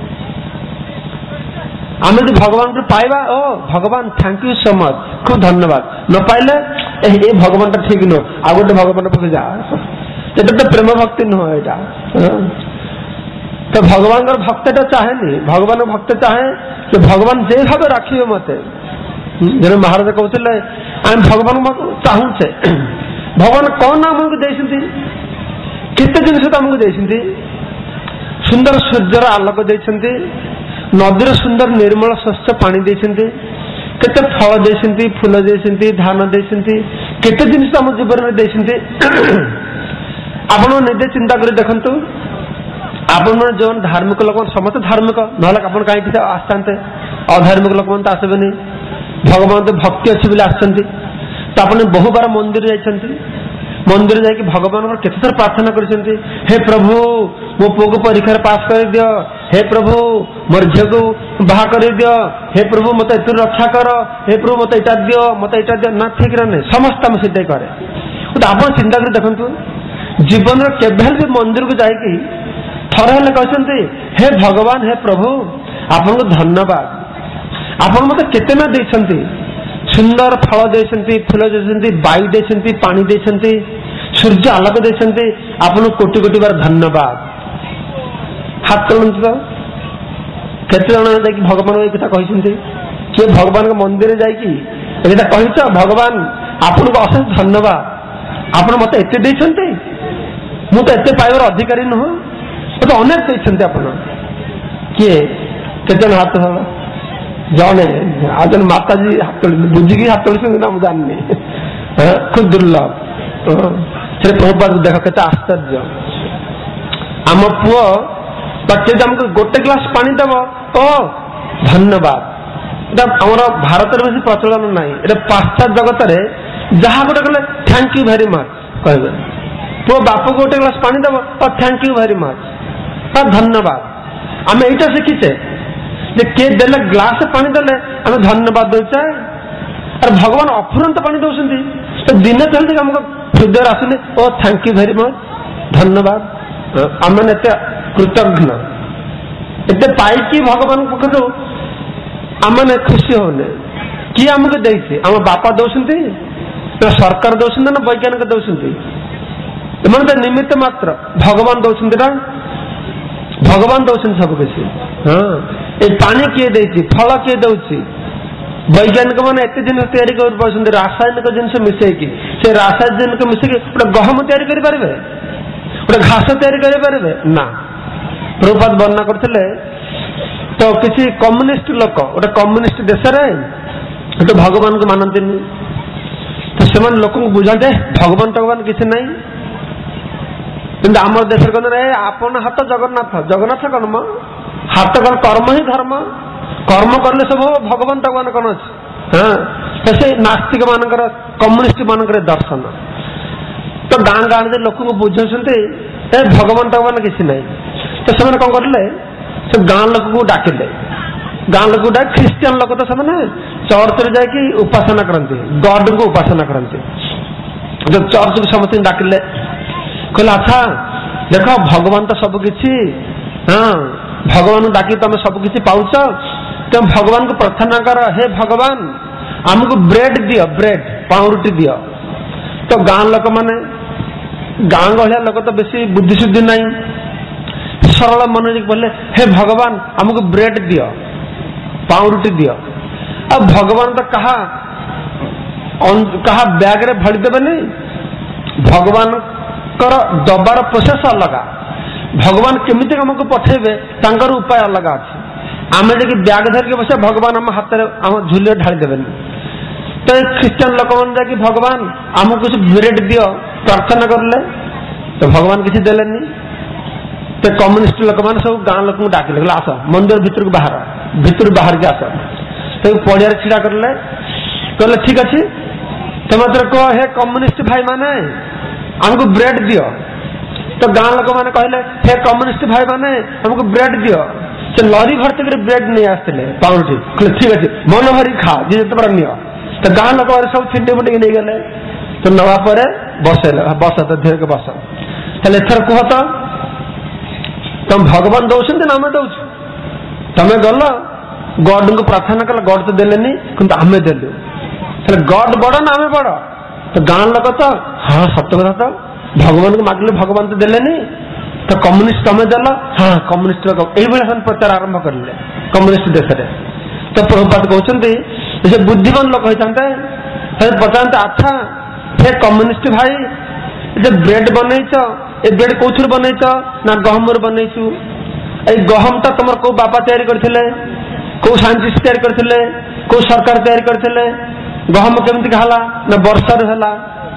आम यदि भगवान को पाइबा ओ भगवान थैंक यू सो मच खूब धन्यवाद न पाइले ए भगवान टा ठीक नुह आ गए भगवान पाखे जा ये तो प्रेम भक्ति नुह यहाँ तो भगवान भक्तटा चाहे भगवान भक्त चाहे कि भगवान जे भाव रखिए मत जन महाराज कहते आम भगवान चाहूचे भगवान कौन आमको देते केते जिनस आमको देते सुंदर सूर्यर आलोक देते नदीर सुंदर निर्मल स्वच्छ पानी देते केते फल देते फूल देते धान देते केते जिनस आम जीवन में देते आपण निजे चिंता कर देखु आपण जो धार्मिक लोक समस्त धार्मिक ना कहीं आसते अधार्मिक लोक मैंने तो आसबे भगवान तो भक्ति अच्छी बोले आसती तो आपने बहु बार मंदिर जाइए मंदिर जाकि भगवान केते थर प्रार्थना कर हे प्रभु मो पुओ को परीक्षा पास कर दियो हे प्रभु मोर झील को बाहा कर दियो हे प्रभु मत एत रक्षा कर हे प्रभु मत इटा दियो मत इटा दियो ना ठीक ना समस्त आम सीधा कै तो आप चिंता कर देखु जीवन केवल भी मंदिर को जाकि थर हेल्ले कहते हे भगवान हे प्रभु आपन को धन्यवाद आपन मत केते ना देछंती सुंदर फल देते फूल देते वायु देते पानी देते सूर्य आलोक देते आपन कोटि कोटि बार धन्यवाद हाथ तोड़ते तो केते जन जाकि भगवान ये कथा कहते किए भगवान मंदिर जाकि कहीच भगवान आपन को अशेष धन्यवाद आपन मत एत देते मु तो एत पाइबार अधिकारी नुह तो अनेक देते आपन किए केते हाथ जने आज माता जी हाथ तोड़ी बुझी हाथ तोड़ी ना मुझे जाननी खुद दुर्लभ से प्रभुपाद देख के आश्चर्य आम पुओ बच्चे आमको गोटे ग्लास पानी दब ओ धन्यवाद आम भारत बेस प्रचलन ना ये पाश्चात्य जगत में जहाँ गोटे कहले थैंक यू वेरी मच कहे पुओ बाप को गोटे ग्लास पानी दब ओ थैंक यू वेरी मच धन्यवाद आम यहीटा शिखीचे किए देले ग्लास पानी देले आम धन्यवाद दौचे अरे भगवान अफुरंत पानी दौरान तो दिन चलते आमको हृदय आसुनि ओ थैंक यू वेरी मच धन्यवाद आम एत कृतज्ञ एत पाई भगवान पक्ष आम खुशी होने किए आमको देते आम बापा दौरान ना सरकार दौरान ना वैज्ञानिक दौरान एम निमित्त मात्र भगवान दौरान ना भगवान दौरान सब किसी हाँ ये पानी किए देती फल किए दौची वैज्ञानिक मैंने एत जिन तैयारी कर पार्टी रासायनिक जिनस मिसेकी से रासायनिक मिसेकी गोटे गहम तैयारी करें गोटे घास तैयारी करें ना प्रभुपाद वर्णना करते तो किसी कम्युनिस्ट लोक गोटे कम्युनिस्ट देश में तो भगवान को मानती तो से लोक बुझाते भगवान टगवान किसी ना कि आम देश कहते आपन हाथ जगन्नाथ जगन्नाथ कौन म हाथ कौन कर्म ही धर्म कर्म करले सब भगवान भगवान कौन अच्छे हाँ से नास्तिक मानकर कम्युनिस्ट मानकर दर्शन तो गाँ गाँव लोक बुझे ए भगवान भगवान किसी ना तो से कौन करें से गाँ लोक को डाकिले गाँ लोक डाक ख्रीस्टियान लोक तो से चर्च जाकि उपासना करती गॉड को उपासना करती जब चर्च को समस्त डाकिले कहले अच्छा देख भगवान तो सबकि हाँ भगवान डाक तुम सबकि पाच तुम भगवान को प्रार्थना कर हे भगवान आमको ब्रेड दियो ब्रेड पाउरुटी दियो तो गाँ लोक मैंने गाँ गलिया लोक तो बेसी बुद्धिशुद्धि ना सरल मन बोले हे भगवान आमको ब्रेड दियो पाउरुटी दियो अब भगवान तो कहा कहा बैग रे भरी देवे नहीं भगवान दबार प्रोसेस अलग भगवान केमिति आमको पठेबे तांकर उपाय अलग अच्छे आम जब बैग धरिक बस भगवान आम हाथ में झुल ढाली देवे तो ख्रीस्टान लोक मैंने जाकि भगवान आमको कुछ ब्रेड दियो प्रार्थना करले तो भगवान किसी देलेनी तो कम्युनिस्ट लोक मैंने सब गाँ लोक डाकिले कहले आस मंदिर भितर को बाहर भितर बाहर के आस तो पड़िया छिड़ा करले कहले ठीक अच्छे तुम कह हे कम्युनिस्ट भाई माने हमको ब्रेड दियो तो गाँ लोक मैंने कहले हे कम्युनिस्ट भाई माने हमको ब्रेड दियो से लरी भरते ब्रेड नहीं आसते पाउरुटी ठीक अच्छे मन भरी खा जी जिते बड़ा नियो तो गाँ लोक मैंने सब छिंटे मुंटे नहीं गले तो नवा पर बस बस तो धीरे के बस हेल्ले एथर कह तो तुम भगवान दौरान ना आम दौच तुम्हें गल गॉड को प्रार्थना कल गॉड तो देलेनी किंतु आम देलु गॉड बड़ ना आम बड़ तो गाँ लोक तो हाँ सत्य कथा तो भगवान को मांगले भगवान तो देलेनी तो कम्युनिस्ट तमें देल हाँ कम्युनिस्ट ये प्रचार आरंभ करें कम्युनिस्ट देश में। तो प्रभुपाद कहते बुद्धिमान लोक होते पचाते अच्छा हे कम्युनिस्ट भाई जे ब्रेड बनईच ए ब्रेड कौन बनईच ना गहम बनईचु ए गहम तो तुम कौ बापा तैयारी करथिले कौ साइंटिस्ट तैयारी करथिले कौ सरकार तैयारी करथिले गहम केमती कहला ना वर्षा है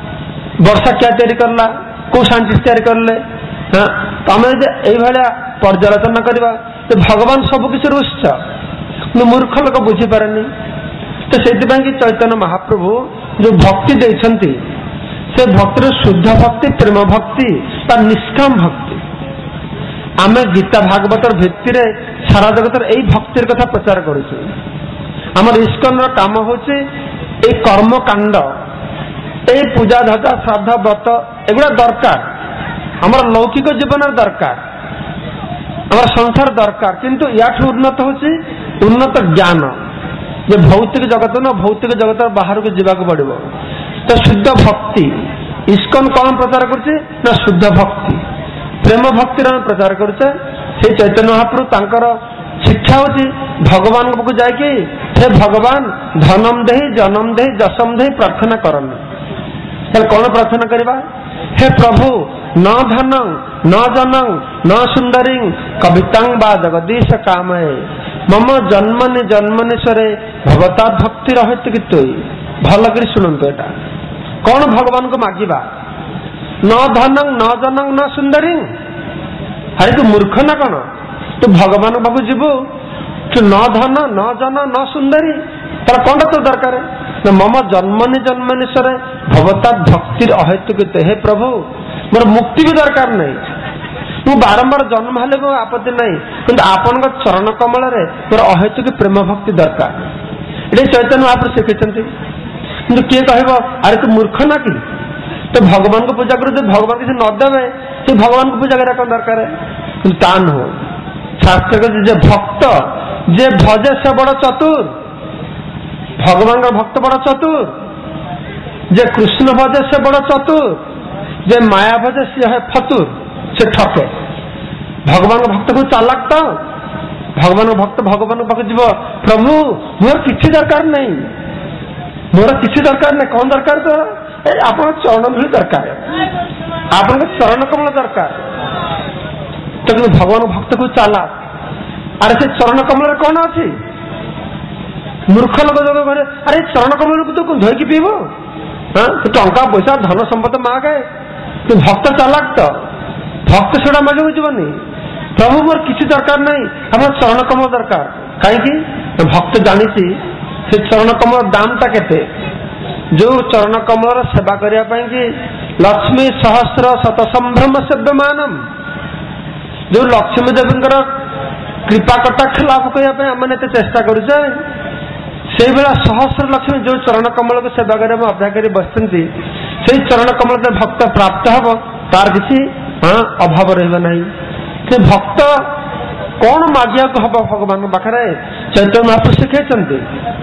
वर्षा क्या तैयारी करला कौ साइंटिस्ट तैयारी करले हाँ तमें ये पर्यालोचना करवा तो भगवान सबकिछ रुष्ट मूर्ख लोक बुझीपारे तो से चैतन्य महाप्रभु जो भक्ति देते से भक्ति शुद्ध भक्ति प्रेम भक्ति निष्काम भक्ति आम गीता भागवतर भित्ति सारा जगत यही भक्तिर कथा प्रचार करुचे। आमर इस्कन काम होचे ए कर्म कांड ए पूजा धजा श्राद्ध व्रत एगुड़ा दरकार आमर लौकिक जीवन दरकार आमर संसार दरकार किंतु याठू उन्नत होची उन्नत ज्ञान जे भौतिक जगत न भौतिक जगत बाहर को जीवाक पड़ो। तो शुद्ध भक्ति इस्कन कौन प्रचार करছে ना शुद्ध भक्ति प्रेम भक्ति प्रचार करছে से चैतन्य महाप्रभु तांकर शिक्षा होची भगवान को जाके हे भगवान धनम दे जन्म दे जसम दे प्रार्थना करन कौन प्रार्थना करवा हे प्रभु न धन न जनं न सुंदरी कवितांग बा जगदीश कामये मम जन्मनि जन्मनि सरे भगवता भक्ति रहित गीत भल कर शुणु एटा कौन भगवान को मागिबा न धनं न जनं न सुंदरी अरे तू मूर्ख ना कौन तू भगवान बाबू जीवु तू न धन न जन न सुंदरी तार कौन तो दरकार ना मम जन्मनि जन्मनि सरे भगवता भक्ति अहेतुक हे प्रभु मोर मुक्ति भी दरकार नहीं मु बारंबार जन्म हेले को आपत्ति नहीं किंतु आपन चरण कमल रे मोर अहेतुक प्रेम भक्ति दरकार ये चैतन्य महाप्रभु शिखिंट कि किए कह अरे तू मूर्ख ना कि तो भगवान को पूजा करो भगवान किसी नदेवे से भगवान को पूजा करा कौन दरकार है तान हो शास्त्र जे भक्त जे भजे से बड़ चतुर भगवान का भक्त बड़ चतुर जे कृष्ण भजे से बड़ चतुर जे माया भजे सी है फतुर से ठके भगवान भक्त को चालाक तो भगवान भक्त भगवान पाक जीव प्रभु मोर किसी दरकार नहीं मोर किसी दरकार नहीं कौन दरकार तो आप चरण धूल दरकार आप चरण कमल दरकार तो भगवान भक्त को चालाक अरे से चरण कमल कौन अच्छी मूर्ख लोक जो घरे अरे चरण कमल को तू धोईकी पीब हाँ तू टंका पैसा धन संपद मागे तू भक्त चालाक तो भक्त सेटा मागे जीवनी प्रभु मोर किसी दरकार नहीं हम चरण कमल दरकार कहीं भक्त जानी से चरण कमल दामटा केते जो चरण कमल सेवा करने की लक्ष्मी सहस्र शत संभ्रम सेव्यमानम जो लक्ष्मी देवी कृपा कटाक्ष लाभ करने आम चेष्टा करुचे से भाया सहस्र लक्ष्मी जो चरण कमल को सेवा करने अपेक्षा कर बसती से चरण कमल भक्त प्राप्त हम तार किसी हाँ अभाव रहा से भक्त कौन मागिया को हम भगवान पाखे चैतन्य महाप्रभु शिखई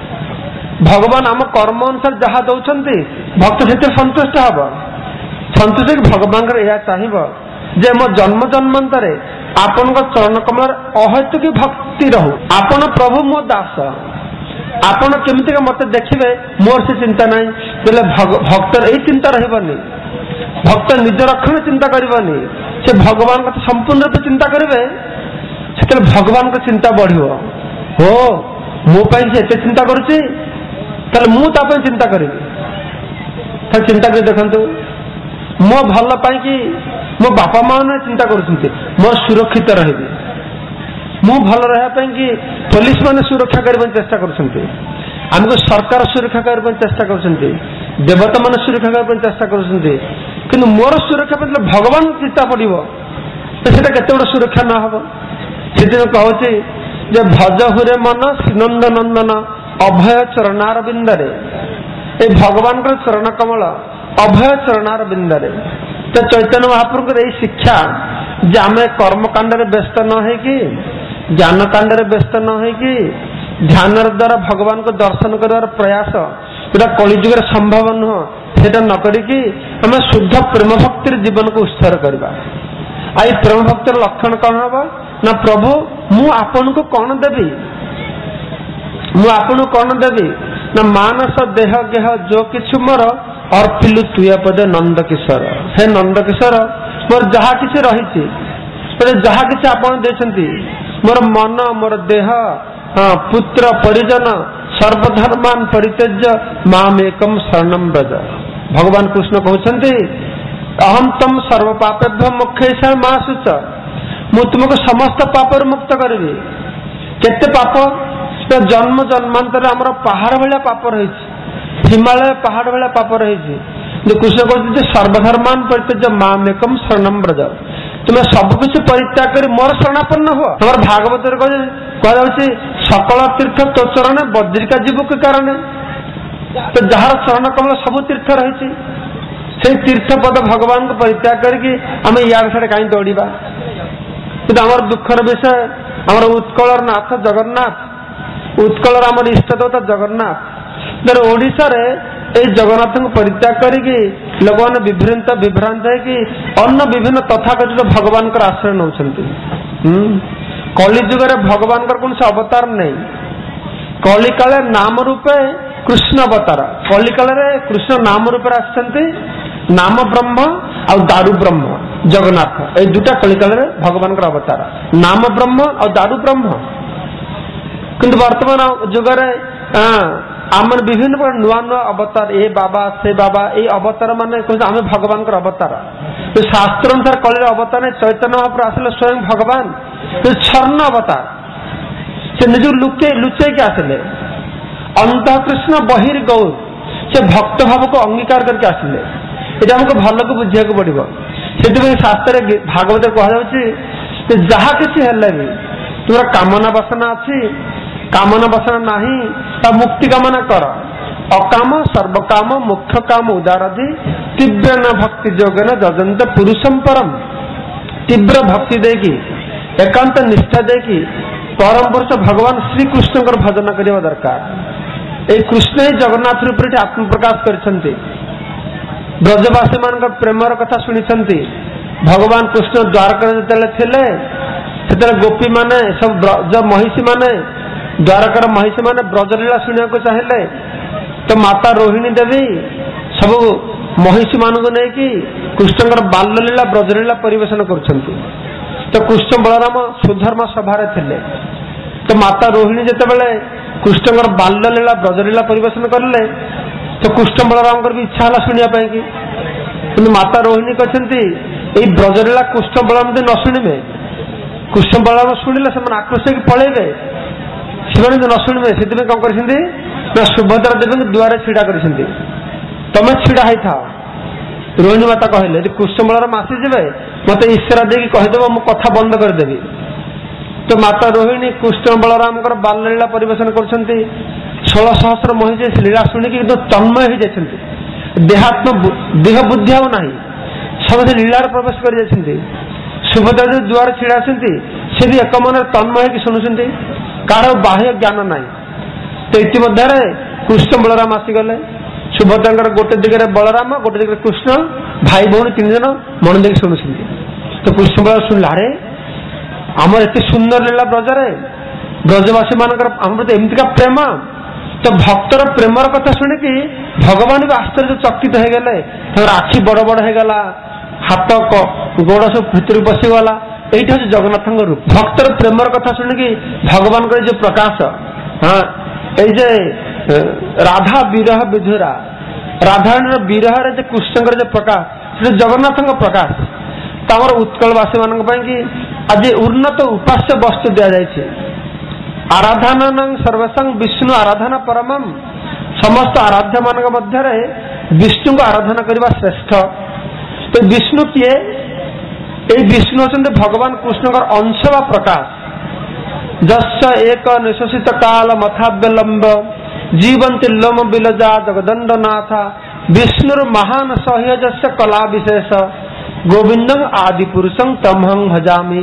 भगवान आम कर्म अनुसार जहाँ दौरान भक्त से संतुष्ट हम संतुष्ट भगवान यह चाहब जे मो जन्म जन्मांतरे आपण चरण कमल अहेतुकी भक्ति रहू आपण प्रभु मो दास आपण केमती मत देखिए मोर से चिंता नहीं बोले भक्तर यही चिंता रही भक्त निज रक्षण चिंता करनी से भगवान को संपूर्ण रूप चिंता करेंगे से भगवान को चिंता बढ़ो हो मोपाई से एते चिंता करुच्ची मुझे चिंता करी चिंता कर देखु मो भल पाई मो बापा माँ ने चिंता कर मो सुरक्षित रही मु भल रहा कि पुलिस मैंने सुरक्षा करने चेष्टा करमको सरकार सुरक्षा करने चेष्टा कर देवता मान सुरक्षा करने चेष्टा कर मोर सुरक्षा मतलब भगवान चिंता पड़ो तो केते बड़ सुरक्षा ना हम से कहूँ जे भज हुरे मन श्रीनंद नंदन अभय चरणार बिंदरे ए भगवान का चरण कमल अभय चरणार बिंदरे तो चैतन्य महाप्रभु यही शिक्षा जे आम कर्मकांड व्यस्त न हो कि ज्ञान कांड व्यस्त न हो कि ध्यान द्वारा भगवान को दर्शन कर प्रयास जोटा कलिजुग संभव नुह से न करी शुद्ध प्रेम भक्ति जीवन को उत्सर्ग करवा आई प्रेम भक्तिर लक्षण कौन हम ना प्रभु मु आपन को कौन देवी मु आपन को कौन देवी ना मानस देह गेह जो किछु मोर अर्पिलु तुय पदे नंद किशोर हे नंद किशोर मोर जहा किछि रहिछि जहा किछि आपन देछंती मोर मन मोर देह पुत्र परिजन सर्वधर्मान परित्यज्य माम एकम शरणम व्रज। भगवान कृष्ण कहते अहम तम सर्व पापेभ्य मोक्षयिषा मा शुच मु तुमको समस्त पापर मुक्त करी केते पाप जन्म जन्मांतर आमर पहाड़ भाया पाप रही हिमालय पहाड़ भाया पाप रही कृष्ण कहते सर्वधर्मान परित्यज्य माम एकम शरणम व्रज तुम्हें सबकिछ परित्याग कर मोर शरणापन्न हो। हमारे भागवत कह सकल तीर्थ तो चरण बद्रिका जीव के कारण तो जार चरण कमल सब तीर्थ रही से तीर्थ पद भगवान को परित्याग करके आम इाड़ साड़े कहीं दौड़ा कि आम दुखर विषय आम उत्कलर नाथ जगन्नाथ उत्कलर आम इष्ट देवता जगन्नाथ तेरे ओडिशा रे ए जगन्नाथ को परित्याग करके लोक मैंने विभ्रांत विभ्रांत है अन्य विभिन्न तथाकथित भगवान आश्रय नौ कली जुग भगवान कौन से अवतार नहीं कली काले नाम रूपे कृष्ण अवतार कली काले कृष्ण नाम रूपे आसते नाम ब्रह्म आ दारु ब्रह्म जगन्नाथ ए दुटा कली काले भगवान अवतार नाम ब्रह्म और दारु ब्रह्म किंतु वर्तमान जुगरे आम विभिन्न प्रकार नुआ नुआ अवतार ए बाबा से बाबा ये अवतार माने आम भगवान अवतार तो शास्त्र अनुसार कल अवतार चैतन्य महाप्रभु आसले स्वयं भगवान तो छर्ण अवतार से निज लुचे लुचे के आसले अंत कृष्ण बहिर् गौर से भक्त भाव को अंगीकार करके आसले ये हमको भल को बुझा पड़ो से शास्त्र भागवत कह जहा किसी है भी तुम्हारा कामना वासना अच्छी कामना वासना नहीं ता मुक्ति कामना कर अकाम सर्वकाम मुख्य काम उदारधि तीव्र न भक्ति जोगन जजंत पुरुषम परम तीव्र भक्ति देगी एकांत निष्ठा देगी परम पुरुष भगवान श्री कृष्ण भजन करने दरकार ए कृष्ण ही जगन्नाथ रूप आत्म प्रकाश करछंती ब्रजवासी मान प्रेमर कथा शुणी भगवान कृष्ण द्वारका थे गोपी माने सब ब्रज महिषी माने द्वारकार महिषी माने ब्रजलीला शुणा को चाहिए तो माता रोहिणी देवी सब महिषी मान को लेकिन कृष्ण बाल्यलीला ब्रजलीला परिवेशन करुछंती तो कृष्ण बलराम सुधर्म सभारे थिले तो माता रोहिणी जेतेबेले कृष्ण बाल्यलीला ब्रजलीला परिवेशन करले तो कृष्ण बलराम भी इच्छा है शुणा कि माता रोहिणी कहते यही ब्रजलीला कृष्ण बलराम न शुणे कृष्ण बलराम शुणिले से आक्रोश पलैबे से न शुणे से कौन कर सुभद्रा देवी द्वारे छिड़ा कर तमें छिड़ा ही था रोहिणी माता कहले कृष्ण बलराम आसीजे मत ईश्वरा देकी कहीदेव मो कथा बंद करदेवी तो माता रोहिणी कृष्ण बलराम बाल्यलीला परिवेशन कर षोल सहस्र महिषी लीला शुणिकी तन्मय हो जाती देहात्म देह बुद्धि आउ ना समझे लीलार प्रवेश कर सुभद्रा जो द्वार छिड़ा से भी एक मन तन्मय हो शुणुंट कार बाह्य ज्ञान ना तो इतिमध्य कृष्ण बलराम आसीगले सुभद्रा गोटे दिगरे बलराम गोटे दिगरे कृष्ण भाई भौणी तीन जन मन देखिए शुणुंट तो कृष्ण बलराम शुणिले अरे आमर एत सुंदर लीला ब्रजरे ब्रजवासी मान एमतीका प्रेम तो भक्तर प्रेमर कथा शुणिकी भगवान भी आश्चर्य चकित हो गले आखि बड़ बड़ हो गला हाथ गोड़ सब भितर पशिगला यही हूँ जगन्नाथ रूप भक्तर प्रेमर कथा शुणिकी भगवान जो प्रकाश हाँ ये राधा विरह विधुरा राधारण विरह कृष्ण जो प्रकाश से जगन्नाथ प्रकाश तो उत्कलवासी मान आज उन्नत उपास्य वस्तु दि जाए आराधना सर्वसंग विष्णु आराधना परमम समस्त आराध्य मान मध्य विष्णु को आराधना करने श्रेष्ठ तो विष्णु किए ये विष्णु होते भगवान कृष्ण अंश व प्रकाश जस एक निशोषित काल मथाव्यलंब जीवंती लोम बिलजा जगदंड नाथ विष्णुर महान सह्य जस्य कला विशेष गोविंदं आदि पुरुषं तमहं भजामि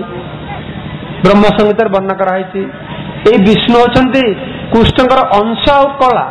ब्रह्म संहितार वर्णना कराई ये विष्णु होती कृष्ण अंश और कला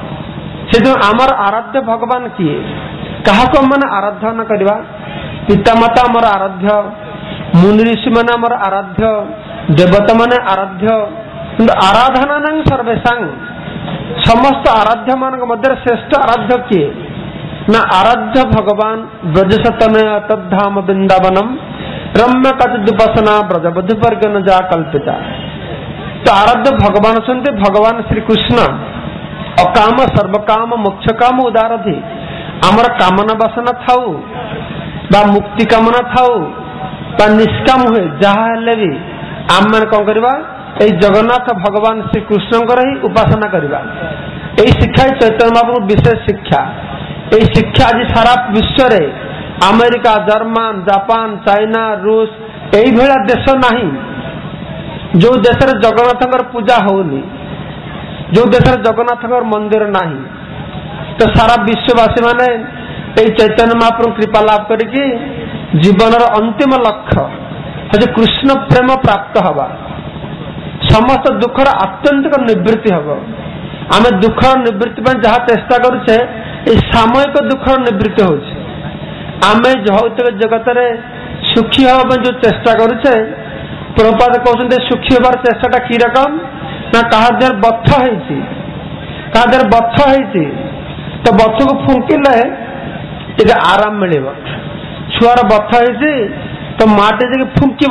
से आमर आराध्य भगवान किए क्या मैंने आराधना करवा पितामाता आमर आराध्य मुनि ऋषि माने आमर आराध्य, देवता माने आराध्य, किंतु आराधना सर्वेशा समस्त आराध्य मान मध्य श्रेष्ठ आराध्य किए ना आराध्य भगवान ब्रजसतनय तद्धाम वृंदावनम रम्य कचिदुपासना ब्रजबुद्धिपर्गन जा कल्पिता। तो आराध्य भगवान सुनते भगवान श्री कृष्ण अकाम सर्वकाम मोक्ष काम उदारधि आमर कामना बासना थाऊ बा मुक्ति कामना थाऊ बा निष्काम हुए जहा हेले भी आम मैंने कौन करवा ए जगन्नाथ भगवान श्री कृष्ण ही उपासना करवा। यही शिक्षा चैतन्य महाप्रभु विशेष शिक्षा। यही शिक्षा आज सारा विश्व रे अमेरिका, जर्मन, जापान, चाइना, रूस यही भला देश नहीं जो देश रे जगन्नाथ पूजा होनी, जो देश रे जगन्नाथ मंदिर नहीं। तो सारा विश्ववासी माने यही चैतन्य महाप्रभु कृपा लाभ करके जीवन अंतिम लक्ष्य हजे कृष्ण प्रेम प्राप्त हवा, समस्त दुखर आत्यंतिक निवृत्ति हम। आम दुखर निवृत्ति जहाँ चेष्टा करुचे सामयिक दुखर निवृत्ति होचे। आम भौतिक जगत रे सुखी हवा जो चेष्टा करुचे प्रभुपाद कहते सुखी हबार चेष्टा कि रकम ना कहा देर बथ है कहा देर बथ है तो बथ को फुंकिले टे आराम मिल छुआर बथ है तो माटे फुंक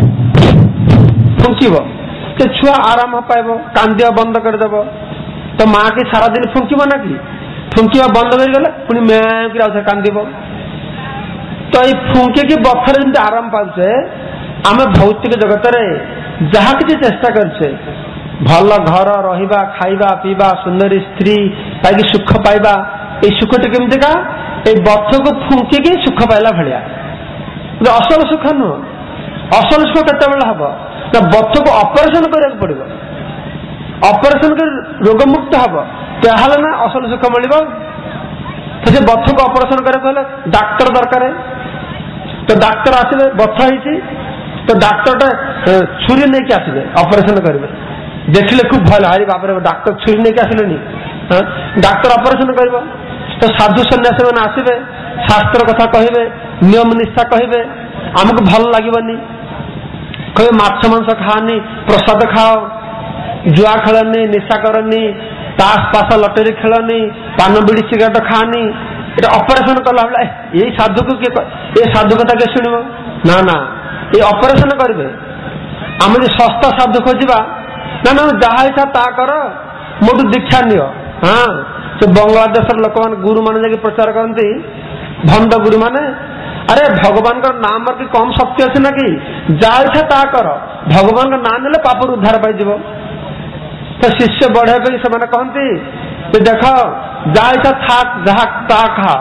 फुंक तो छुआ आराम पाइब कांदिया बंद करदेव। तो माँ की सारा दिन फुंक ना कि फुंकिया बंद कर पुणी मैं कांदब। तो ये फुंके की बथर जमी आराम पाचे आम भौतिक जगत रे जहाँ किसी चेष्टा करछे भल घर रहिबा खाइबा पीबा सुंदरी स्त्री पाई सुख पाइबा ये सुखटी केमतिका ये बथ को फुंकिकी सुख पाइला भाया असल सुख नुह। असल सुख केते हम ना बथ को ऑपरेशन करा पड़ो ऑपरेशन कर रोग मुक्त हम तेल ना असल सुख मिल। तो से बथ को ऑपरेशन करे डाक्तर दरकार तो डाक्तर आसवे बथ है तो डाक्तर छुरी नहीं कि आसवे ऑपरेशन करेंगे देखले खूब भल हारी बाप रे डाक्तर छुरी नहीं कि आसलेनी डाक्तर ऑपरेशन कर। तो साधु सन्यासी मैंने आसवे शास्त्र कथा कहे नियम निष्ठा कहे आमको भल लगनी कहे माछ मांस खानी प्रसाद खाओ जुआ खेलनी निशा करनी ताश पास लटरी खेलनी पान बीड़ी सिगरेट खानी ये ऑपरेशन कला ये साधु को ये साधु कथा किए शुण ना ना ये ऑपरेशन करेंगे आम जो सस्ता साधु खोजा ना ना जहाँ इच्छा ता कर मोटू दीक्षा नियो। हाँ से बांग्लादेश लोक मैंने गुरु मैंने जाके प्रचार करती भंड गुरु मैंने अरे भगवान का नाम की कम शक्ति अच्छे ना कि जहाँ इच्छा ता कर भगवान का नाम ने पाप उद्धार पाई। तो शिष्य बढ़े पे से कहती देख जहाँ इच्छा था जहाँ ता खा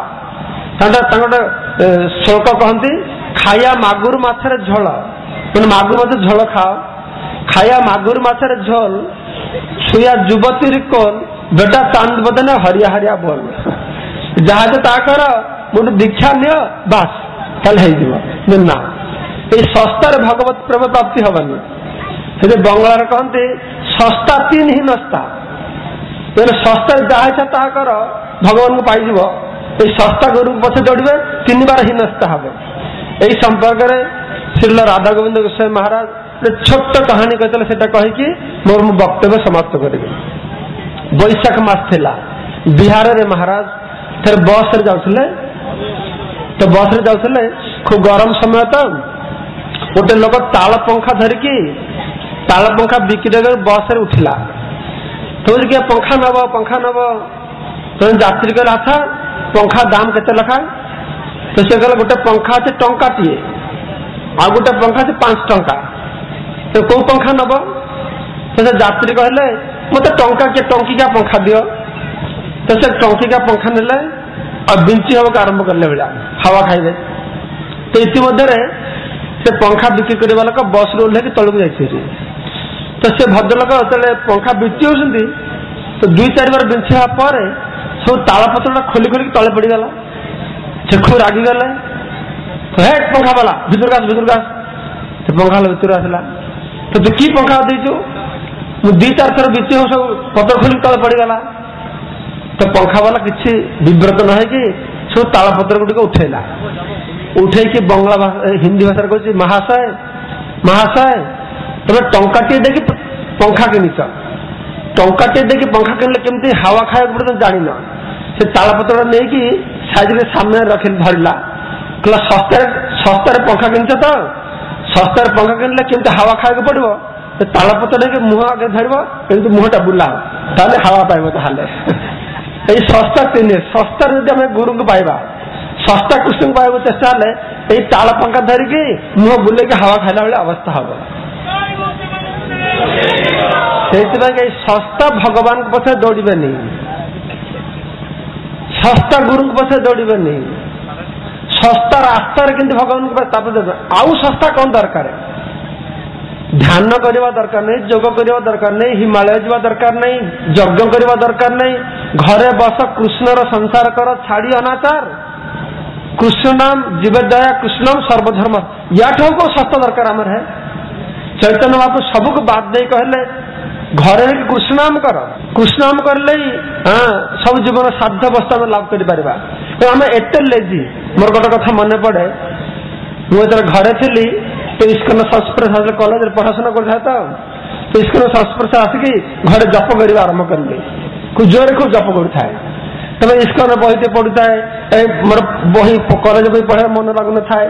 श्लोक कहती खाया मागुर माछर झोल मैंने मागुर माछ झोल खाओ खाया मागुर माछर झोल छुया युवती कोल बेटा चांद बदने हरिया हरिया बोल जहाँ इच्छा ता कर मोटे दीक्षा नियो बास कल ना ये सस्तार भगवत प्रेम प्राप्ति हबनी से बंगलार कहते सस्ता तीन ही नस्ता मैंने सस्ता जहाँ इच्छा ता कर भगवान को पाई ये सस्ता गुरु पछे दौड़े तीन बार ही नस्ता हम। यही संपर्क में श्रील राधा गोविंद गोस्वामी महाराज छोट कहानी कहते कहीकि मोर मु वक्तव्य समाप्त करी। बैशाख मास थिला बिहार रे महाराज थे बस रे जाउथले तो बस रे जाउथले खूब गरम समय तो गोटे लोक ताल पंखा धरिकी ताल पंखा बिकी देकर बस रे उठिला तो पंखा नब पंखा नब तो यात्री कहला अच्छा पंखा दाम केते लखा तो से कहला गोटे पंखा अच्छे टंका टीए आ गोटे पंखा अच्छे पांच टंका तो कौ पंखा नब तो से यात्री कहले मत टंका के टंकिका पंखा दियो तो से टंकिका पंखा नेले और बिंची हवा आरंभ करले बेला हवा खाइबे। तो इतिमध्य से पंखा बिक्री करने वाला बस रे ओह्लैकी तलू जाइए तो से भद्रलोक जो पंखा बिंची होती तो दुई चार बार बिंचा पर सब तालपत्र खोली खोलिक तले पड़गला से खूब रागिगले तो हे पंखा वाला भितर आस भितर आस से पंखा भितर आसला तो तू कि पंखा देचु मुझे दी चार थर बिची हो सब पत्र खोलिक तले पड़गला तो पंखा वाला किसी विव्रत न हो सब तालपत्र गुड़िक उठेला उठे बंगला भाषा हिंदी भाषा कह महाशय महाशय तुम टंकाटे देखी पंखा किनिच टंकाटे देखी पंखा किनले केमती हावा खाया पड़े जान से तालपत्र नहीं कि साइज रे सामने रखी धरला कहला सस्तार सस्तार पंखा किनिच तो सस्तार पंखा किनले केमती हावा खाया पड़ो तालपत्र नहीं मुह आगे धरब केमती मुहटा बुला ताले हावा पाइब ताले ये सस्ता तीन सस्ता जब आम गुरु को पाइबा सस्ता कृष्ण को पाइब चेष्टा हेले ये ताल पंखा धरिकी मुह बुले हावा खाइला बेले अवस्था हम से सस्ता भगवान को पछे दौड़े नहीं सस्ता गुरु को पछे दौड़े नहीं सस्ता रास्ता भगवान को आउ सस्ता कौन दरकार ध्यान करवा दरकार नहीं जोग करवा दरकार नहीं हिमालय जावा दरकार नहीं यज्ञ करवा दरकार नहीं घरे बस कृष्णर संसार कर छाड़ी अनाचार कृष्ण नाम जीवदया कृष्णम सर्वधर्म या को सस्ता दरकार आमर है चैतन्य महाप्रभु सबको बात नहीं कहले घरे कृष्ण नाम कर कृष्ण नाम करले हाँ सब जीवन साध्य अवस्था में लाभ कर आम एत लेजी मोर गोटे कथा मन पड़े मुझे घरे थी तो इस्कन संस्पर्श कॉलेज पढ़ाशुना करता तो इस्कन संस्पर्श आसिकी घरे जप कर आरंभ करेंगे खूब जोरे खूब जप करुए तब इस्कन बही पढ़ुता है मोर बही कॉलेज बही पढ़ा मन लगुन थाए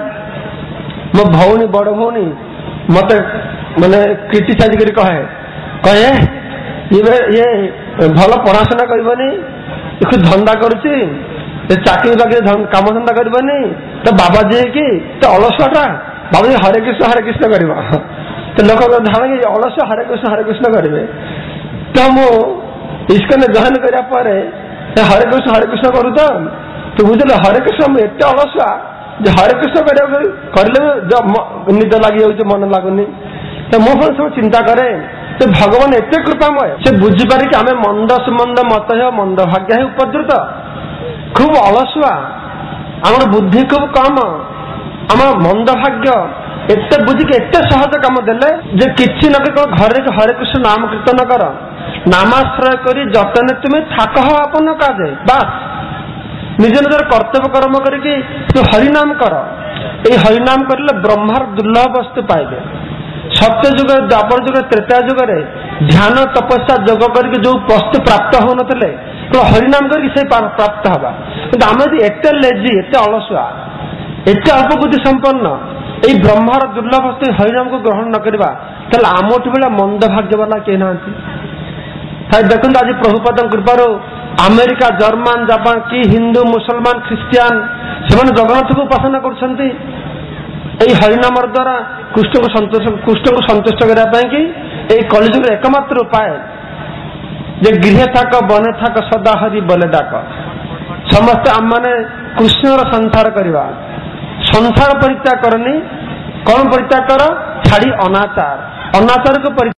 मो भौणी बड़ भौणी मत माने क्रिटिसाइज कर कहे कहे ये ये भल पढ़ाशुना करनी खूब धंदा करुच्ची चाकरी बाकरी काम धंदा करनी तो बाबाजी की तो अलसुआटा बाबू हरे कृष्ण हरे कृष्ण कर तो लोक धारण कि अलस हरे कृष्ण हरे कृष्ण करेंगे तो मुझे इस्कन जॉइन करापर हरे कृष्ण हरे कृष्ण करू तो बुझे हरे कृष्ण मुझे एत अलसुआ हरे कृष्ण करले निद लगी मन लगुनि तो मो सब चिंता करे तो भगवान एत कृपामय से बुझीपारे कि आम मंद सुमंद मत है मंद भाग्य है उपद्रुत खूब अलसुआ आम बुद्धि खूब कम आम मंद भाग्य एत बुझिक एत सहज कम देले जे किछि न घर हरे कृष्ण नाम कीर्तन कर नामाश्रय करी जतने तुम्हें थाक हो आपन काजे बास निज निजर कर्तव्य कर्म करके तू हरिनाम कर ये हरिनाम करले ब्रह्मार दुर्लभ वस्तु पाइबे सत्य जुग द्वापर जुग त्रेता जुग ध्यान तपस्या जोग करके जो वस्तु प्राप्त हो नथिले तो हरिनाम करके प्राप्त हवा कि आम एत लेजी एत अलसुआ एत अल्प बुद्धि संपन्न ये ब्रह्मार दुर्लभ वस्तु हरिनाम को ग्रहण न करवा ताले आमठ बेला मंद भाग्य वाला के ना देखो आज प्रभुपाद कृपार अमेरिका जर्मान जापान कि हिंदू मुसलमान ख्रिस्टियान से जगन्नाथ को उपासना कर हरिनाम द्वारा कृष्ण को संतोष कृष्ण को संतुष्ट करने कलिजुग एकमात्र उपाय जे गृह थाक बने थाक सदा हरि बोले डाक समस्त आम मैंने कृष्णर संसार करवा संसार परित्याग करनी कौन परित्याग कर छाड़ी अनाचार अनाचार को